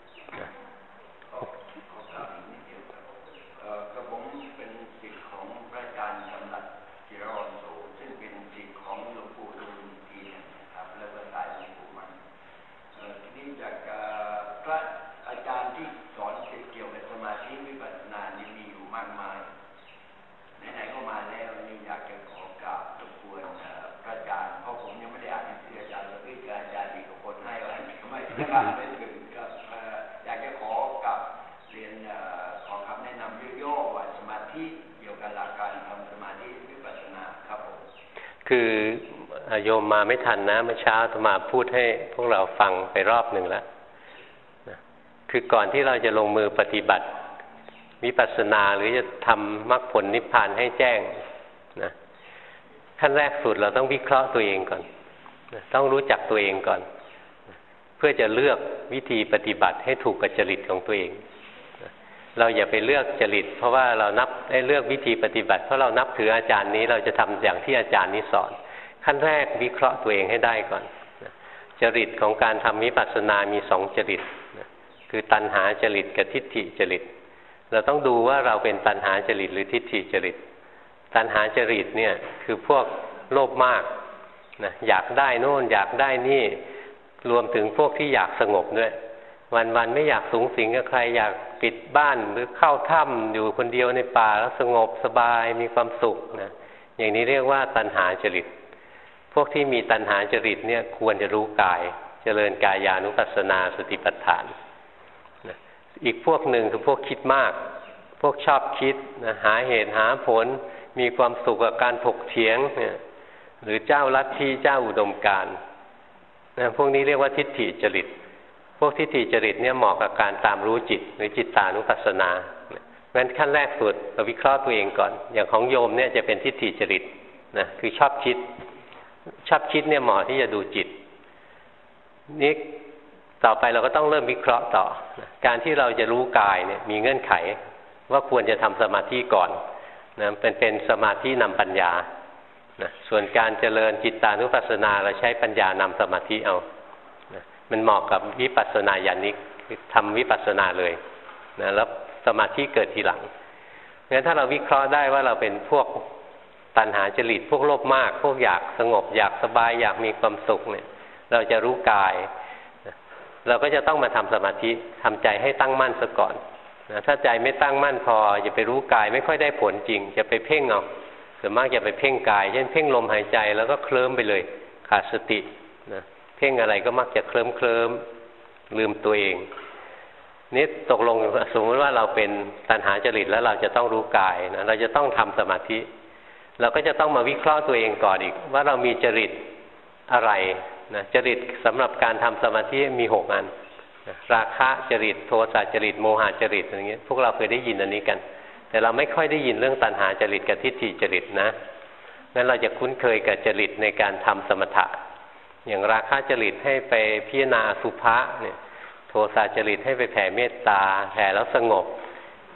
อยากจะขอกับเรียนขอคำแนะนำย่อๆว่าสมาธิเกี่ยวกับหลักการทำสมาธิวิปัสสนาครับผมคือโยมมาไม่ทันนะเมื่อเช้าอาตมาพูดให้พวกเราฟังไปรอบหนึ่งแล้วคือก่อนที่เราจะลงมือปฏิบัติวิปัสสนาหรือจะทำมรรคผลนิพพานให้แจ้งนะขั้นแรกสุดเราต้องวิเคราะห์ตัวเองก่อนต้องรู้จักตัวเองก่อนเพื่อจะเลือกวิธีปฏิบัติให้ถูกกับจริตของตัวเองเราอย่าไปเลือกจริตเพราะว่าเราเลือกวิธีปฏิบัติเพราะเรานับถืออาจารย์นี้เราจะทำอย่างที่อาจารย์นี้สอนขั้นแรกวิเคราะห์ตัวเองให้ได้ก่อนจริตของการทำวิปัสสนามีสองจริตคือตัณหาจริตกับทิฏฐิจริตเราต้องดูว่าเราเป็นตัณหาจริตหรือทิฏฐิจริตตัณหาจริตเนี่ยคือพวกโลภมากนะอยากได้โน่นอยากได้นี่รวมถึงพวกที่อยากสงบด้วยวันๆไม่อยากสุงสิงกับใครอยากปิดบ้านหรือเข้าถ้ำอยู่คนเดียวในป่าแล้วสงบสบายมีความสุขนะอย่างนี้เรียกว่าตัณหาจริตพวกที่มีตัณหาจริตเนี่ยควรจะรู้กายเจริญกายานุปัสสนาสติปัฏฐานนะอีกพวกหนึ่งคือพวกคิดมากพวกชอบคิดนะหาเหตุหาผลมีความสุขกับการถกเถียงเนี่ยหรือเจ้าลัทธิเจ้าอุดมการณ์นะพวกนี้เรียกว่าทิฏฐิจริตพวกทิฏฐิจริตเนี่ยเหมาะกับการตามรู้จิตหรือจิตตานุปัสสนางั้นขั้นแรกสุดเราวิเคราะห์ตัวเองก่อนอย่างของโยมเนี่ยจะเป็นทิฏฐิจริตนะคือชอบคิดเนี่ยเหมาะที่จะดูจิตนี่ต่อไปเราก็ต้องเริ่มวิเคราะห์ต่อการที่เราจะรู้กายเนี่ยมีเงื่อนไขว่าควรจะทำสมาธิก่อนนะเป็นสมาธินำปัญญานะส่วนการเจริญจิตตานุปัสสนาเราใช้ปัญญานำสมาธิเอานะมันเหมาะกับวิปัสสนาญาณิกทำวิปัสสนาเลยนะแล้วสมาธิเกิดทีหลังงั้นถ้าเราวิเคราะห์ได้ว่าเราเป็นพวกตัณหาจริตพวกโลภมากพวกอยากสงบอยากสบายอยากมีความสุขเนี่ยเราจะรู้กายนะเราก็จะต้องมาทำสมาธิทำใจให้ตั้งมั่นซะก่อนนะถ้าใจไม่ตั้งมั่นพอจะไปรู้กายไม่ค่อยได้ผลจริงจะไปเพ่งเอาส่วนมากจะไปเพ่งกายเช่นเพ่งลมหายใจแล้วก็เคลิ้มไปเลยขาดสตินะเพ่งอะไรก็มักจะเคลิ้มลืมตัวเองนี่ตกลงสมมติว่าเราเป็นตัณหาจริตแล้วเราจะต้องรู้กายนะเราจะต้องทำสมาธิเราก็จะต้องมาวิเคราะห์ตัวเองก่อนอีกว่าเรามีจริตอะไรนะจริตสำหรับการทำสมาธิมี6อันนะราคะจริตโทสะจริตโมหะจริตอะไรเงี้ยพวกเราเคยได้ยินอันนี้กันแต่เราไม่ค่อยได้ยินเรื่องตัณหาจริตกับทิฏฐิจริตนะงั้นเราจะคุ้นเคยกับจริตในการทำสมถะอย่างราคะจริตให้ไปพิจารณาอสุภะเนี่ยโทสะจริตให้ไปแผ่เมตตาแผ่แล้วสงบ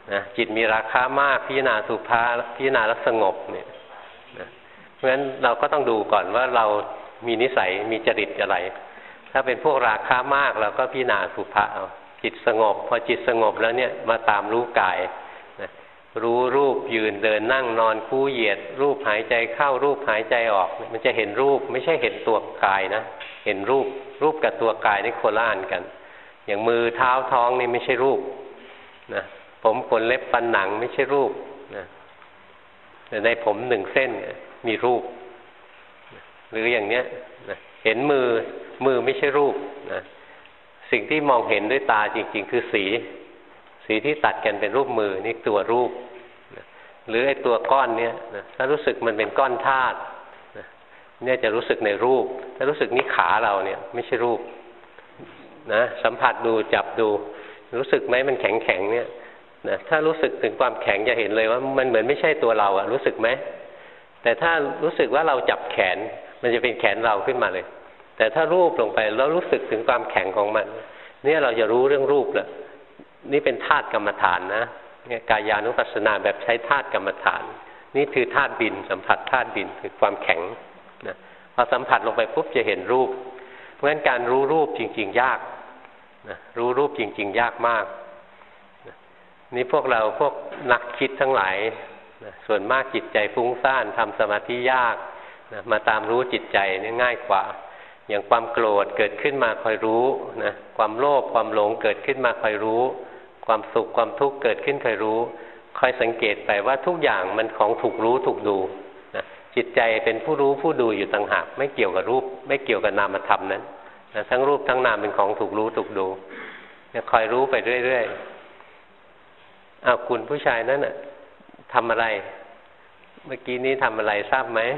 นะจิตมีราคะมากพิจารณาสุภาพิจารณาแล้วสงบเนี่ยนะเพราะฉะนั้นเราก็ต้องดูก่อนว่าเรามีนิสัยมีจริตอะไรถ้าเป็นพวกราคะมากเราก็พิจารณาสุภาเอาจิตสงบพอจิตสงบแล้วเนี่ยมาตามรู้กายนะรู้รูปยืนเดินนั่งนอนคู่เหยียดรูปหายใจเข้ารูปหายใจออกมันจะเห็นรูปไม่ใช่เห็นตัวกายนะเห็นรูปกับตัวกายนี่โคละอันกันอย่างมือเท้าท้องนี่ไม่ใช่รูปนะผมขนเล็บฟันหนังไม่ใช่รูปนะแต่ในผมหนึ่งเส้นมีรูปหรืออย่างเนี้ยนะเห็นมือไม่ใช่รูปนะสิ่งที่มองเห็นด้วยตาจริงๆคือสีที่ตัดกันเป็นรูปมือนี่ตัวรูปนะหรือไอ้ตัวก้อนเนี้ยนะถ้ารู้สึกมันเป็นก้อนธาตุนะเนี่ยจะรู้สึกในรูปถ้ารู้สึกนี่ขาเราเนี่ยไม่ใช่รูปนะสัมผัสดูจับดูรู้สึกไหมมันแข็งเนี่ยนะถ้ารู้สึกถึงความแข็งจะเห็นเลยว่ามันเหมือนไม่ใช่ตัวเราอะรู้สึกไหมแต่ถ้ารู้สึกว่าเราจับแขนมันจะเป็นแขนเราขึ้นมาเลยแต่ถ้ารูปลงไปแล้วรู้สึกถึงความแข็งของมันเนี่ยเราจะรู้เรื่องรูปแล้วนี่เป็นธาตุกรรมฐานนะเนี่ยกายานุปัสสนาแบบใช้ธาตุกรรมฐานนี่คือธาตุดินสัมผัสธาตุดินคือความแข็งนะพอสัมผัสลงไปปุ๊บจะเห็นรูปเพราะฉะนั้นการรู้รูปจริงๆยากนะรู้รูปจริงๆยากมากนะนี่พวกเราพวกนักคิดทั้งหลายนะส่วนมากจิตใจฟุ้งซ่านทำสมาธิยากนะมาตามรู้จิตใจนี่ง่ายกว่าอย่างความโกรธเกิดขึ้นมาคอยรู้นะความโลภความหลงเกิดขึ้นมาคอยรู้ความสุขความทุกข์เกิดขึ้นคอยรู้คอยสังเกตไปว่าทุกอย่างมันของถูกรู้ถูกดูนะจิตใจเป็นผู้รู้ผู้ดูอยู่ต่างหากไม่เกี่ยวกับรูปไม่เกี่ยวกับนามธรรมนั้นนะทั้งรูปทั้งนามเป็นของถูกรู้ถูกดูเนี่ยคอยรู้ไปเรื่อยๆอ้าวคุณผู้ชายนั่นน่ะทำอะไรเมื่อกี้นี้ทำอะไรทราบไหม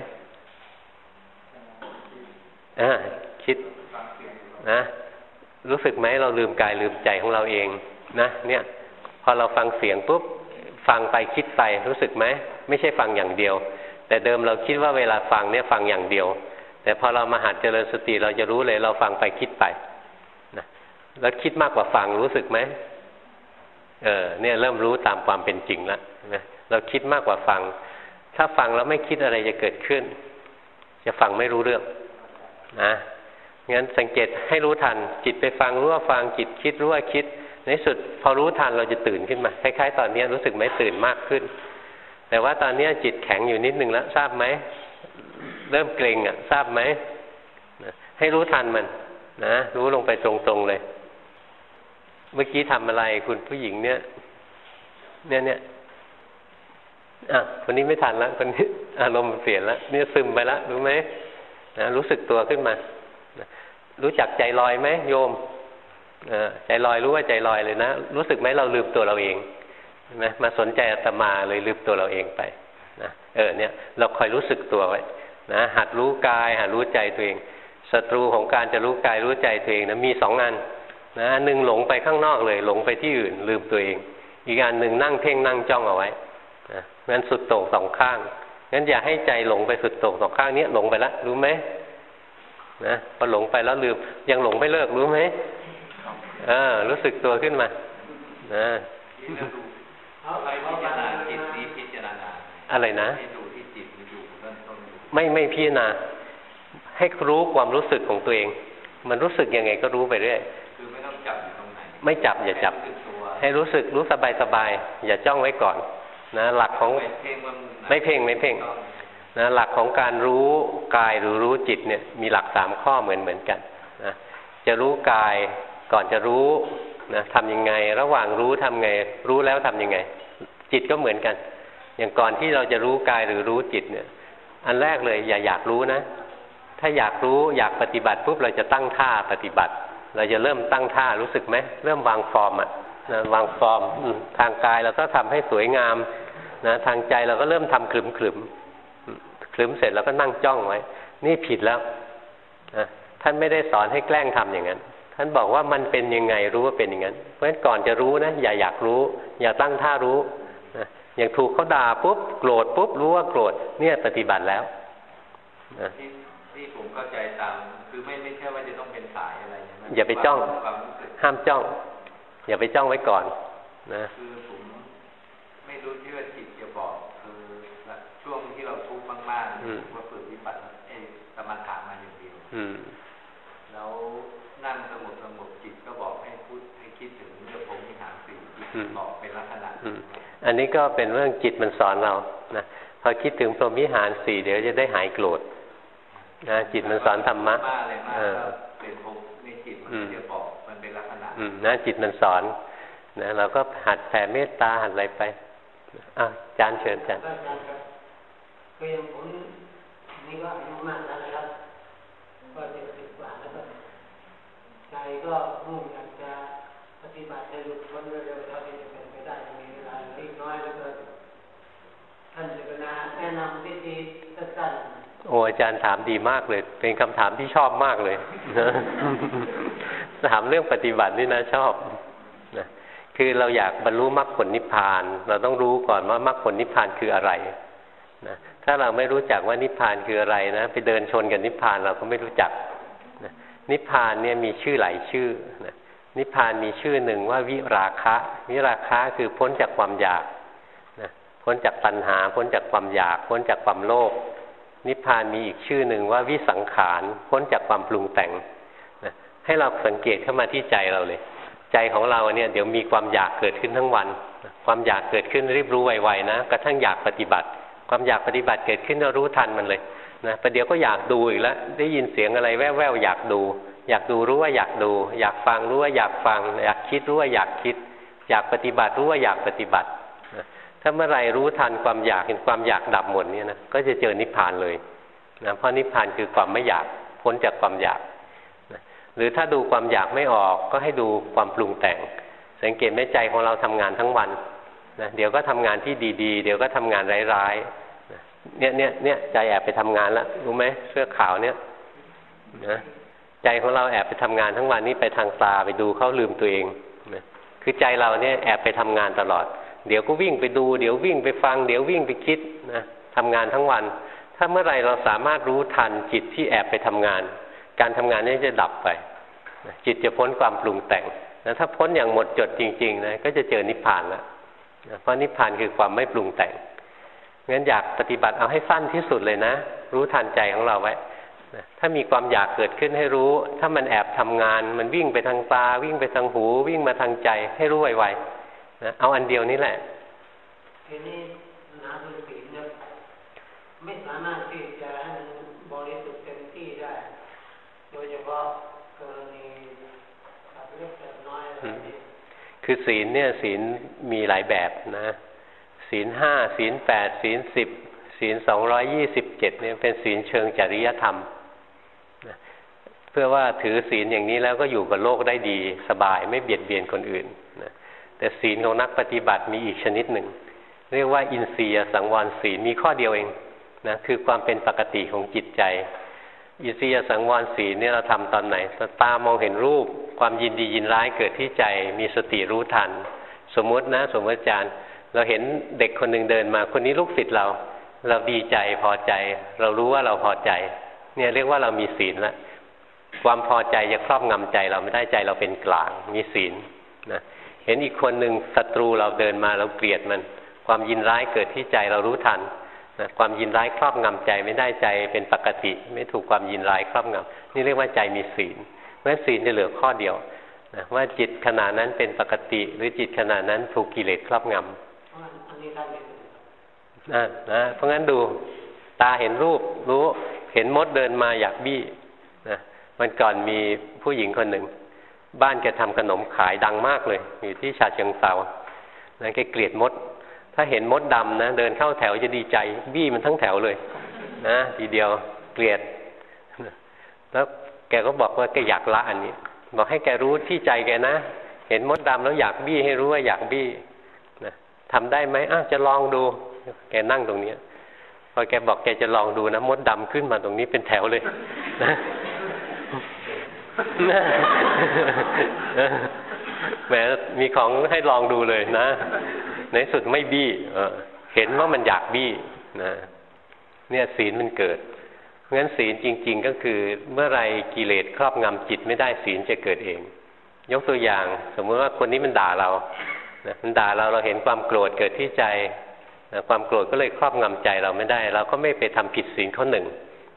คิดนะรู้สึกไหมเราลืมกายลืมใจของเราเองนะเนี่ยพอเราฟังเสียงปุ๊บฟังไปคิดไปรู้สึกไหมไม่ใช่ฟังอย่างเดียวแต่เดิมเราคิดว่าเวลาฟังเนี่ยฟังอย่างเดียวแต่พอเรามาหัดเจริญสติเราจะรู้เลยเราฟังไปคิดไปนะแล้วคิดมากกว่าฟังรู้สึกไหมเนี่ยเริ่มรู้ตามความเป็นจริงแล้วนะเราคิดมากกว่าฟังถ้าฟังแล้วไม่คิดอะไรจะเกิดขึ้นจะฟังไม่รู้เรื่องนะงั้นสังเกตให้รู้ทันจิตไปฟังรู้ว่าฟังจิตคิดรู้ว่าคิดในสุดพอรู้ทันเราจะตื่นขึ้นมาคล้ายๆตอนนี้รู้สึกไหมตื่นมากขึ้นแต่ว่าตอนนี้จิตแข็งอยู่นิดนึงแล้วทราบไหมเริ่มเกร็งทราบไหมให้รู้ทันมันนะรู้ลงไปตรงๆเลยเมื่อกี้ทำอะไรคุณผู้หญิงเนี่ยคนนี้ไม่ทันแล้วคนนี้อารมณ์เปลี่ยนแล้วเนี่ยซึมไปแล้วรู้ไหมนะรู้สึกตัวขึ้นมารู้จักใจลอยไหมโยมใจลอยรู้ว่าใจลอยเลยนะรู้สึกไหมเราลืมตัวเราเองนะมาสนใจอาตมาเลยลืมตัวเราเองไปนะเนี่ยเราคอยรู้สึกตัวไว้นะหัดรู้กายหัดรู้ใจตัวเองศัตรูของการจะรู้กายรู้ใจตัวเองนะมีสองอันนะหนึ่งหลงไปข้างนอกเลยหลงไปที่อื่นลืมตัวเองอีกอันหนึ่งนั่งเพ่งนั่งจ้องเอาไว้นะงั้นสุดโต่งสองข้างงั้นอย่าให้ใจหลงไปสุดโต่งสองข้างนี้หลงไปแล้วรู้ไหมนะพอหลงไปแล้วลืมยังหลงไม่เลิกรู้ไหมรู้สึกตัวขึ้นมานะอะไรนะไม่พิจารณาให้รู้ความรู้สึกของตัวเองมันรู้สึกยังไงก็รู้ไปเรื่อยคือไม่ต้องจับอยู่ตรงไหนไม่จับอย่าจับให้รู้สึกรู้สบายอย่าจ้องไว้ก่อนนะหลักของไม่เพ่งนะหลักของการรู้กายหรือรู้จิตเนี่ยมีหลัก3ข้อเหมือนกันนะจะรู้กายก่อนจะรู้นะทำยังไงระหว่างรู้ทำไงรู้แล้วทำยังไงจิตก็เหมือนกันอย่างก่อนที่เราจะรู้กายหรือรู้จิตเนี่ยอันแรกเลยอย่าอยากรู้นะถ้าอยากรู้อยากปฏิบัติปุ๊บเราจะตั้งท่าปฏิบัติเราจะเริ่มตั้งท่ารู้สึกไหมเริ่มวางฟอร์มวางฟอร์มทางกายเราก็ทำให้สวยงามนะทางใจเราก็เริ่มทำขลึมเสร็จแล้วก็นั่งจ้องไว้นี่ผิดแล้วนะท่านไม่ได้สอนให้แกล้งทำอย่างนั้นท่านบอกว่ามันเป็นยังไงรู้ว่าเป็นอย่างนั้นเพราะฉะนั้นก่อนจะรู้นะอย่าอยากรู้อย่าตั้งท่ารู้นะอย่างถูกเขาด่าปุ๊บโกรธปุ๊บรู้ว่าโกรธเนี่ยปฏิบัติแล้วนะที่ผมเข้าใจตามคือไม่ใช่ว่าจะต้องเป็นสายอะไรอย่าไปจ้องห้ามจ้องอย่าไปจ้องไว้ก่อนนะคือผมะมาอย่างเดียวแล้วนั่งสงบจิตก็บอกให้พูดให้คิดถึงเรื่องพรหมวิหารสี่จิตบอกเป็นลักษณะอันนี้ก็เป็นเรื่องจิตมันสอนเรานะพอคิดถึงพรหมวิหารสี่เดี๋ยวจะได้หายโกรธนะจิตมันสอนธรรมะเป็นพรหมในจิตมันจะบอกมันเป็นลักษณะนะจิตมันสอนนะเราก็หัดแผ่เมตตาหัดอะไรไปอาจารย์เชิญอาจารย์คืออย่างผมนี่ก็อายุมากแล้วนะครับก็70 กว่าแล้วก็ใจก็มุ่งอยากจะปฏิบัติให้หลุดพ้นเร็วๆเท่าที่จะเป็นไปได้มีเวลาเล็กน้อยแล้วก็ท่านจะแนะนำวิธีสั้นๆโอ้อาจารย์ถามดีมากเลยเป็นคำถามที่ชอบมากเลยถามเรื่องปฏิบัตินี่นะชอบนะคือเราอยากบรรลุมรรคผลนิพพานเราต้องรู้ก่อนว่ามรรคผลนิพพานคืออะไรนะถ้าเราไม่รู้จักว่านิพพานคืออะไรนะไปเดินชนกับนิพพานเราก็ไม่รู้จักนะนิพพานเนี่ยมีชื่อหลายชื่อนะนิพพานมีชื่อหนึ่งว่าวิราคะวิราคะคือพ้นจากความอยากนะพ้นจากตัณหาพ้นจากความอยากพ้นจากความโลภนิพพานมีอีกชื่อหนึ่งว่าวิสังขารพ้นจากความปรุงแต่งนะให้เราสังเกตเข้ามาที่ใจเราเลยใจของเราเนี่ยเดี๋ยวมีความอยากเกิดขึ้นทั้งวันความอยากเกิดขึ้นรีบรู้ไวๆนะกระทั่งอยากปฏิบัติความอยากปฏิบัติเกิดขึ้นเรารู้ทันมันเลยนะประเดี๋ยวก็อยากดูอีกแล้วได้ยินเสียงอะไรแว่วๆอยากดูรู้ว่าอยากดูอยากฟังรู้ว่าอยากฟังอยากคิดรู้ว่าอยากคิดอยากปฏิบัติรู้ว่าอยากปฏิบัตินะถ้าเมื่อไรรู้ทันความอยากเห็นความอยากดับหมดเนี่ยนะก็จะเจอนิพพานเลยนะเพราะนิพพานคือความไม่อยากพ้นจากความอยากนะหรือถ้าดูความอยากไม่ออกก็ให้ดูความปรุงแต่งสังเกตไหมใจของเราทำงานทั้งวันนะเดี๋ยวก็ทำงานที่ดีๆเดี๋ยวก็ทำงานร้ายๆเนี่ยใจแอบไปทำงานแล้วรู้ไหมเสื้อขาวเนี่ยนะใจของเราแอบไปทำงานทั้งวันนี้ไปทางตาไปดูเขาลืมตัวเองนะคือใจเราเนี่ยแอบไปทำงานตลอดเดี๋ยวก็วิ่งไปดูเดี๋ยววิ่งไปฟังเดี๋ยววิ่งไปคิดนะทำงานทั้งวันถ้าเมื่อไรเราสามารถรู้ทันจิตที่แอบไปทำงานการทำงานนี้จะดับไปนะจิตจะพ้นความปรุงแต่งนะถ้าพ้นอย่างหมดจดจริงๆนะก็จะเจอนิพพานแล้วนะเพราะนิพพานคือความไม่ปรุงแต่งงั้นอยากปฏิบัติเอาให้สั้นที่สุดเลยนะรู้ทันใจของเราไว้นะถ้ามีความอยากเกิดขึ้นให้รู้ถ้ามันแอบทำงานมันวิ่งไปทางตาวิ่งไปทางหูวิ่งมาทางใจให้รู้ไวๆนะเอาอันเดียวนี้แหละทีนี้นาบุญศีลเนี่ยไม่สามารถที่จะให้มันบริสุทธิ์เต็มที่ได้โดยเฉพาะกรณีขับเล็กแบบน้อยอะไรนี้คือศีลเนี่ยศีลมีหลายแบบนะศีล5ศีล8ศีล10ศีล227เนี่ยเป็นศีลเชิงจริยธรรมนะเพื่อว่าถือศีลอย่างนี้แล้วก็อยู่กับโลกได้ดีสบายไม่เบียดเบียนคนอื่นนะแต่ศีลของนักปฏิบัติมีอีกชนิดหนึ่งเรียกว่าอินทรียสังวรศีลมีข้อเดียวเองนะคือความเป็นปกติของจิตใจอินทรียสังวรศีลเนี่ยเราทำตอนไหนตามองเห็นรูปความยินดียินร้ายเกิดที่ใจมีสติรู้ทันสมมติอาจารย์เราเห็นเด็กคนหนึ่งเดินมาคนนี้ลูกศิษย์เราดีใจพอใจเรารู้ว่าเราพอใจเนี่ยเรียกว่าเรามีศีลแล้วความพอใจจะครอบงำใจเราไม่ได้ใจเราเป็นกลางมีศีลนะเห็นอีกคนหนึ่งศัตรูเราเดินมาเราเกลียดมันความยินร้ายเกิดที่ใจเรารู้ทันนะความยินร้ายครอบงำใจไม่ได้ใจเป็นปกติไม่ถูกความยินร้ายครอบงำนี่เรียกว่าใจมีศีลเพราะฉะนั้นศีลจะเหลือข้อเดียวนะว่าจิตขณะนั้นเป็นปกติหรือจิตขณะนั้นถูกกิเลสครอบงำนะเพราะงั้นดูตาเห็นรูปรู้เห็นมดเดินมาอยากบี้นะวันก่อนมีผู้หญิงคนหนึ่งบ้านแกทำขนมขายดังมากเลยอยู่ที่ฉะเชิงเทรานะแกเกลียดมดถ้าเห็นมดดำนะเดินเข้าแถวจะดีใจบี้มันทั้งแถวเลยนะทีเดียวเกลียดแล้วแกก็บอกว่าแกอยากละอันนี้บอกให้แกรู้ที่ใจแกนะเห็นมดดำแล้วอยากบี้ให้รู้ว่าอยากบี้นะทำได้ไหมจะลองดูแกนั่งตรงนี้พอแกบอกแกจะลองดูนะมดดำขึ้นมาตรงนี้เป็นแถวเลยนะแหมมีของให้ลองดูเลยนะในสุดไม่บี้เห็นว่ามันอยากบี้นะเนี่ยศีลมันเกิดงั้นศีลจริงๆก็คือเมื่อไรกิเลสครอบงำจิตไม่ได้ศีลจะเกิดเองยกตัวอย่างสมมติว่าคนนี้มันด่าเรามันด่าเราเห็นความโกรธเกิดที่ใจความโกรธก็เลยครอบงำใจเราไม่ได้เราก็ไม่ไปทำผิดศีลข้อหนึ่ง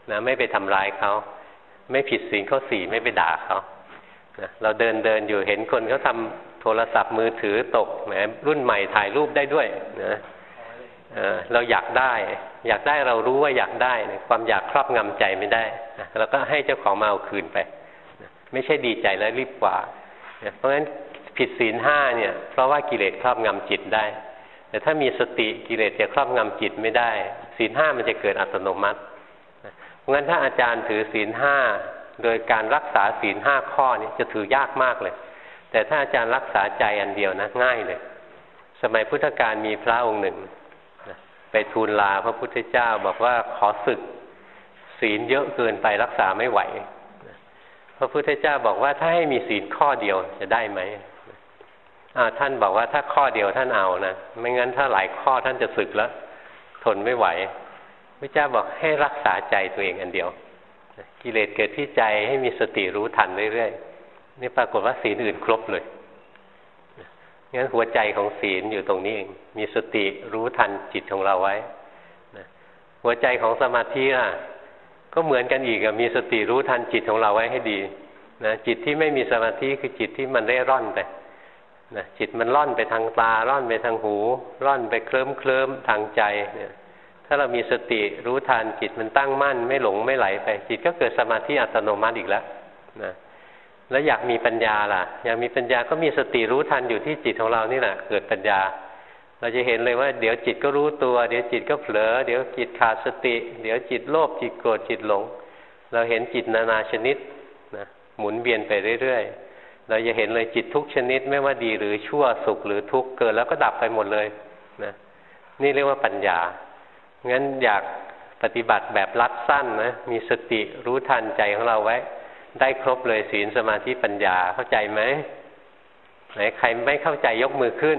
นะไม่ไปทำร้ายเขาไม่ผิดศีลข้อ 4ไม่ไปด่าเขานะเราเดินอยู่เห็นคนเขาทำโทรศัพท์มือถือตกแหมรุ่นใหม่ถ่ายรูปได้ด้วยนะเราอยากได้เรารู้ว่าอยากได้ความอยากครอบงำใจไม่ได้นะเราก็ให้เจ้าของมาเอาคืนไปนะไม่ใช่ดีใจแล้วรีบกว่านะเพราะฉะนั้นผิดศีล 5เนี่ยเพราะว่ากิเลสครอบงำจิตได้แต่ถ้ามีสติกิเลสจะครอบงำจิตไม่ได้ศีล 5มันจะเกิดอัตโนมัติเพราะงั้นถ้าอาจารย์ถือศีล 5โดยการรักษาศีล 5ข้อนี้จะถือยากมากเลยแต่ถ้าอาจารย์รักษาใจอันเดียวนะง่ายเลยสมัยพุทธกาลมีพระองค์หนึ่งไปทูลลาพระพุทธเจ้าบอกว่าขอสึกศีลเยอะเกินไปรักษาไม่ไหวพระพุทธเจ้าบอกว่าถ้าให้มีศีลข้อเดียวจะได้ไหมท่านบอกว่าถ้าข้อเดียวท่านเอานะไม่งั้นถ้าหลายข้อท่านจะสึกแล้วทนไม่ไหวพระเจ้าบอกให้รักษาใจตัวเองอันเดียวกิเลสเกิดที่ใจให้มีสติรู้ทันเรื่อยๆนี่ปรากฏว่าศีลอื่นครบเลยงั้นหัวใจของศีลอยู่ตรงนี้เองมีสติรู้ทันจิตของเราไว้หัวใจของสมาธิล่ะก็เหมือนกันอีกมีสติรู้ทันจิตของเราไว้ให้ดีนะจิตที่ไม่มีสมาธิคือจิตที่มันเร่ร่อนไปนะจิตมันล่อนไปทางตาล่อนไปทางหูล่อนไปเคลิ้มทางใจเนี่ยถ้าเรามีสติรู้ทันจิตมันตั้งมั่นไม่หลงไม่ไหลไปจิตก็เกิดสมาธิอัตโนมัติอีกแล้วนะแล้วอยากมีปัญญาล่ะอยากมีปัญญาก็มีสติรู้ทันอยู่ที่จิตของเรานี่แหละเกิดปัญญาเราจะเห็นเลยว่าเดี๋ยวจิตก็รู้ตัวเดี๋ยวจิตก็เผลอเดี๋ยวจิตขาดสติเดี๋ยวจิตโลภจิตโกรธจิตหลงเราเห็นจิตนานาชนิดนะหมุนเวียนไปเรื่อยๆเราจะเห็นเลยจิตทุกชนิดไม่ว่าดีหรือชั่วสุขหรือทุกข์เกิดแล้วก็ดับไปหมดเลยนะนี่เรียกว่าปัญญางั้นอยากปฏิบัติแบบลัดสั้นนะมีสติรู้ทันใจของเราไว้ได้ครบเลยศีลสมาธิปัญญาเข้าใจไหมไหนใครไม่เข้าใจยกมือขึ้น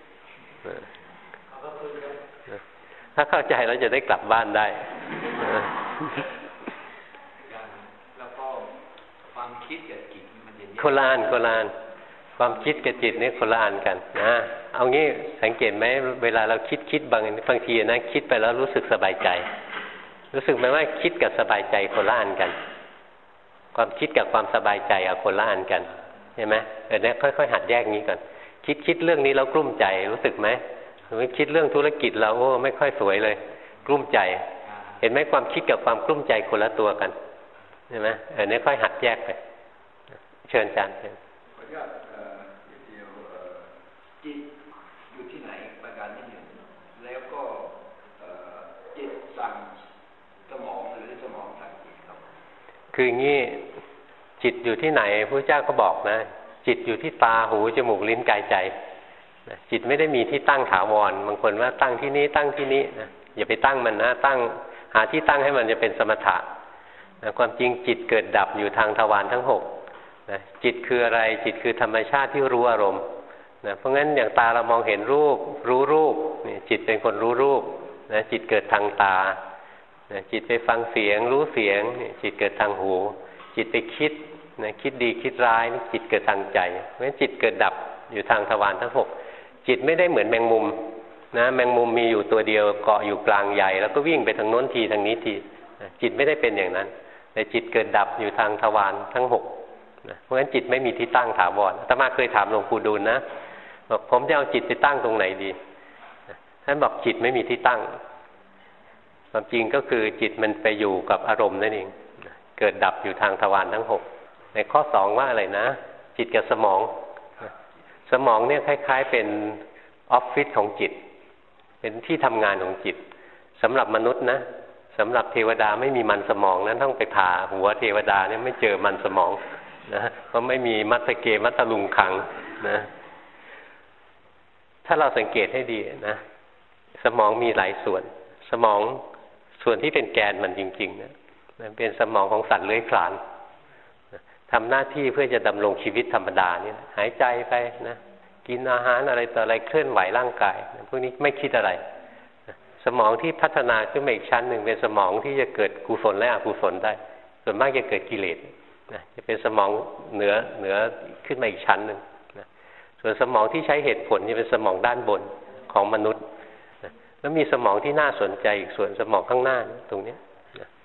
ถ้าเข้าใจเราจะได้กลับบ้านได้แล้วก็ความคิดกับจิตมันจะโคลานความคิดกับจิตนี่โคลานกันนะเอางี้สังเกตไหมเวลาเราคิดบางทีนะคิดไปแล้วรู้สึกสบายใจรู้สึกไหมว่าคิดกับสบายใจโคลานกันความคิดกับความสบายใจเอาคนละอันกันเห็นไหมเนี่ยค่อยๆหัดแยกนี้ก่อนคิดเรื่องนี้แล้วกลุ้มใจรู้สึกไหมคิดเรื่องธุรกิจเราโอ้ไม่ค่อยสวยเลยกลุ้มใจเห็นไหมความคิดกับความกลุ้มใจคนละตัวกันเห็นไหมเนี่ยค่อยหัดแยกไปเชิญอาจารย์เชิญขออนุญาตเดียวจิตอยู่ที่ไหนประการที่หนึ่งแล้วก็จิตสั่งสมองหรือสมองสั่งจิตครับคืออย่างนี้จิตอยู่ที่ไหนพระเจ้าก็บอกนะจิตอยู่ที่ตาหูจมูกลิ้นกายใจจิตไม่ได้มีที่ตั้งถาวรบางคนว่าตั้งที่นี้ตั้งที่นี้นะอย่าไปตั้งมันนะตั้งหาที่ตั้งให้มันจะเป็นสมถะนะความจริงจิตเกิดดับอยู่ทางทวารทั้ง6นะจิตคืออะไรจิตคือธรรมชาติที่รู้อารมณ์นะเพราะงั้นอย่างตาเรามองเห็นรูปรู้รูปนี่จิตเป็นคนรู้รูปนะจิตเกิดทางตาจิตไปฟังเสียงรู้เสียงจิตเกิดทางหูจิตไปคิดนะคิดดีคิดร้ายจิตเกิดทางใจเพราะฉะนั้นจิตเกิดดับอยู่ทางทวารทั้ง6จิตไม่ได้เหมือนแมงมุมนะแมงมุมมีอยู่ตัวเดียวเกาะอยู่กลางใหญ่แล้วก็วิ่งไปทางโน้นทีทางนี้ทีจิตไม่ได้เป็นอย่างนั้นแต่จิตเกิดดับอยู่ทางทวารทั้ง6นะเพราะฉะนั้นจิตไม่มีที่ตั้งถาวรอาตมาเคยถามหลวงปู่ดูลนะบอกผมจะเอาจิตไปตั้งตรงไหนดีท่านบอกจิตไม่มีที่ตั้งความจริงก็คือจิตมันไปอยู่กับอารมณ์นั่นเองเกิดดับอยู่ทางทวารทั้ง6ในข้อ2ว่าอะไรนะจิตกับสมองเนี่ยคล้ายๆเป็นออฟฟิศของจิตเป็นที่ทำงานของจิตสำหรับมนุษย์นะสำหรับเทวดาไม่มีมันสมองนั้นต้องไปผ่าหัวเทวดาเนี่ยไม่เจอมันสมองนะเพราะไม่มีมัตตเกมัตตลุงขังนะถ้าเราสังเกตให้ดีนะสมองมีหลายส่วนสมองส่วนที่เป็นแกนมันจริงๆนะเป็นสมองของสัตว์เลื้อยคลานทำหน้าที่เพื่อจะดำรงชีวิตธรรมดานี่หายใจไปนะกินอาหารอะไรต่ออะไรเคลื่อนไหวร่างกายพวกนี้ไม่คิดอะไรสมองที่พัฒนาขึ้นมาอีกชั้นหนึ่งเป็นสมองที่จะเกิดกุศลและอกุศลได้ส่วนมากจะเกิดกิเลสนะจะเป็นสมองเหนือขึ้นมาอีกชั้นหนึ่งนะส่วนสมองที่ใช้เหตุผลจะเป็นสมองด้านบนของมนุษย์นะแล้วมีสมองที่น่าสนใจอีกส่วนสมองข้างหน้าตรงนี้นะ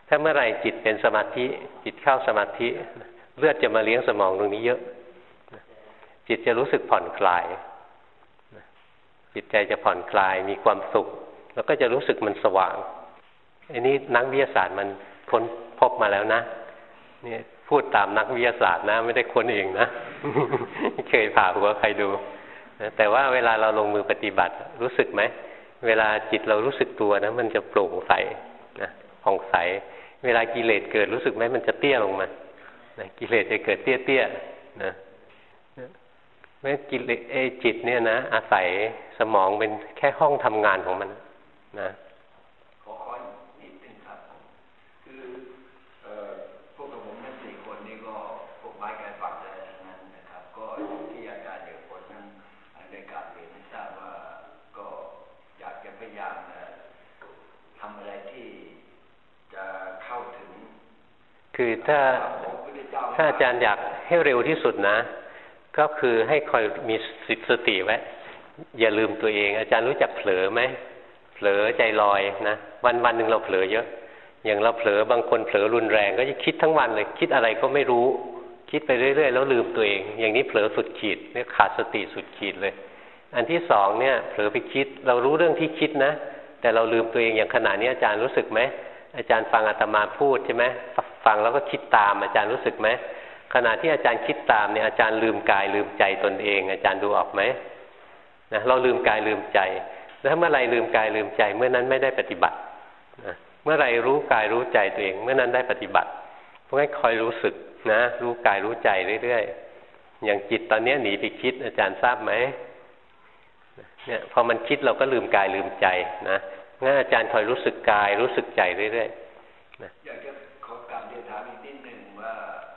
ถ้าเมื่อไหร่จิตเป็นสมาธิจิตเข้าสมาธิเลือดจะมาเลี้ยงสมองตรงนี้เยอะจิตจะรู้สึกผ่อนคลายจิตใจจะผ่อนคลายมีความสุขแล้วก็จะรู้สึกมันสว่างอันนี้นักวิทยาศาสตร์มันค้นพบมาแล้วนะนี่พูดตามนักวิทยาศาสตร์นะไม่ได้ค้นเองนะ เคยผ่าหัวใครดูแต่ว่าเวลาเราลงมือปฏิบัติรู้สึกไหมเวลาจิตเรารู้สึกตัวนะมันจะโปร่งใสนะผ่องใสเวลากิเลสเกิดรู้สึกไหมมันจะเตี้ยลงมากิเลสจะเกิดเตี้ยๆนะเมื่อกิเลสจิตเนี่ยนะอาศัยสมองเป็นแค่ห้องทำงานของมันนะขอนิดนึงครับคือพวกผมทั้ง4 คนนี่ก็พวกไม้การฝักอะไรทั้งนั้นนะครับก็ที่อาจารย์เดียวคนนั้นในการเรียนให้ทราบว่าก็อยากจะพยายามทำอะไรที่จะเข้าถึงคือถ้าอาจารย์อยากให้เร็วที่สุดนะก็คือให้คอยมีสติไว้อย่าลืมตัวเองอาจารย์รู้จักเผลอไหมเผลอใจลอยนะวันหนึ่งเราเผลอเยอะอย่างเราเผลอบางคนเผลอรุนแรงก็จะคิดทั้งวันเลยคิดอะไรก็ไม่รู้คิดไปเรื่อยๆแล้วลืมตัวเองอย่างนี้เผลอสุดขีดเนี่ยขาดสติสุดขีดเลยอันที่สองเนี่ยเผลอไปคิดเรารู้เรื่องที่คิดนะแต่เราลืมตัวเองอย่างขณะนี้อาจารย์รู้สึกไหมอาจารย์ฟังอาตมาพูดใช่ไหมฟังแล้วก็คิดตามอาจารย์รู้สึกไหมขณะที่อาจารย์คิดตามเนี่ยอาจารย์ลืมกายลืมใจตนเองอาจารย์ดูออกไหมนะเราลืมกายลืมใจแล้วเมื่อไรลืมกายลืมใจเมื่อนั้นไม่ได้ปฏิบัตินะเมื่อไรรู้กายรู้ใจตัวเองเมื่อนั้นได้ปฏิบัติเพราะงั้นคอยรู้สึกนะรู้กายรู้ใจเรื่อยๆอย่างจิตตอนนี้หนีไปคิดอาจารย์ทราบไหมเนี่ยพอมันคิดเราก็ลืมกายลืมใจนะงั้นอาจารย์คอยรู้สึกกายรู้สึกใจเรื่อยๆนะอยากจะขอกลับเรียนถามอีกนิดนึงว่า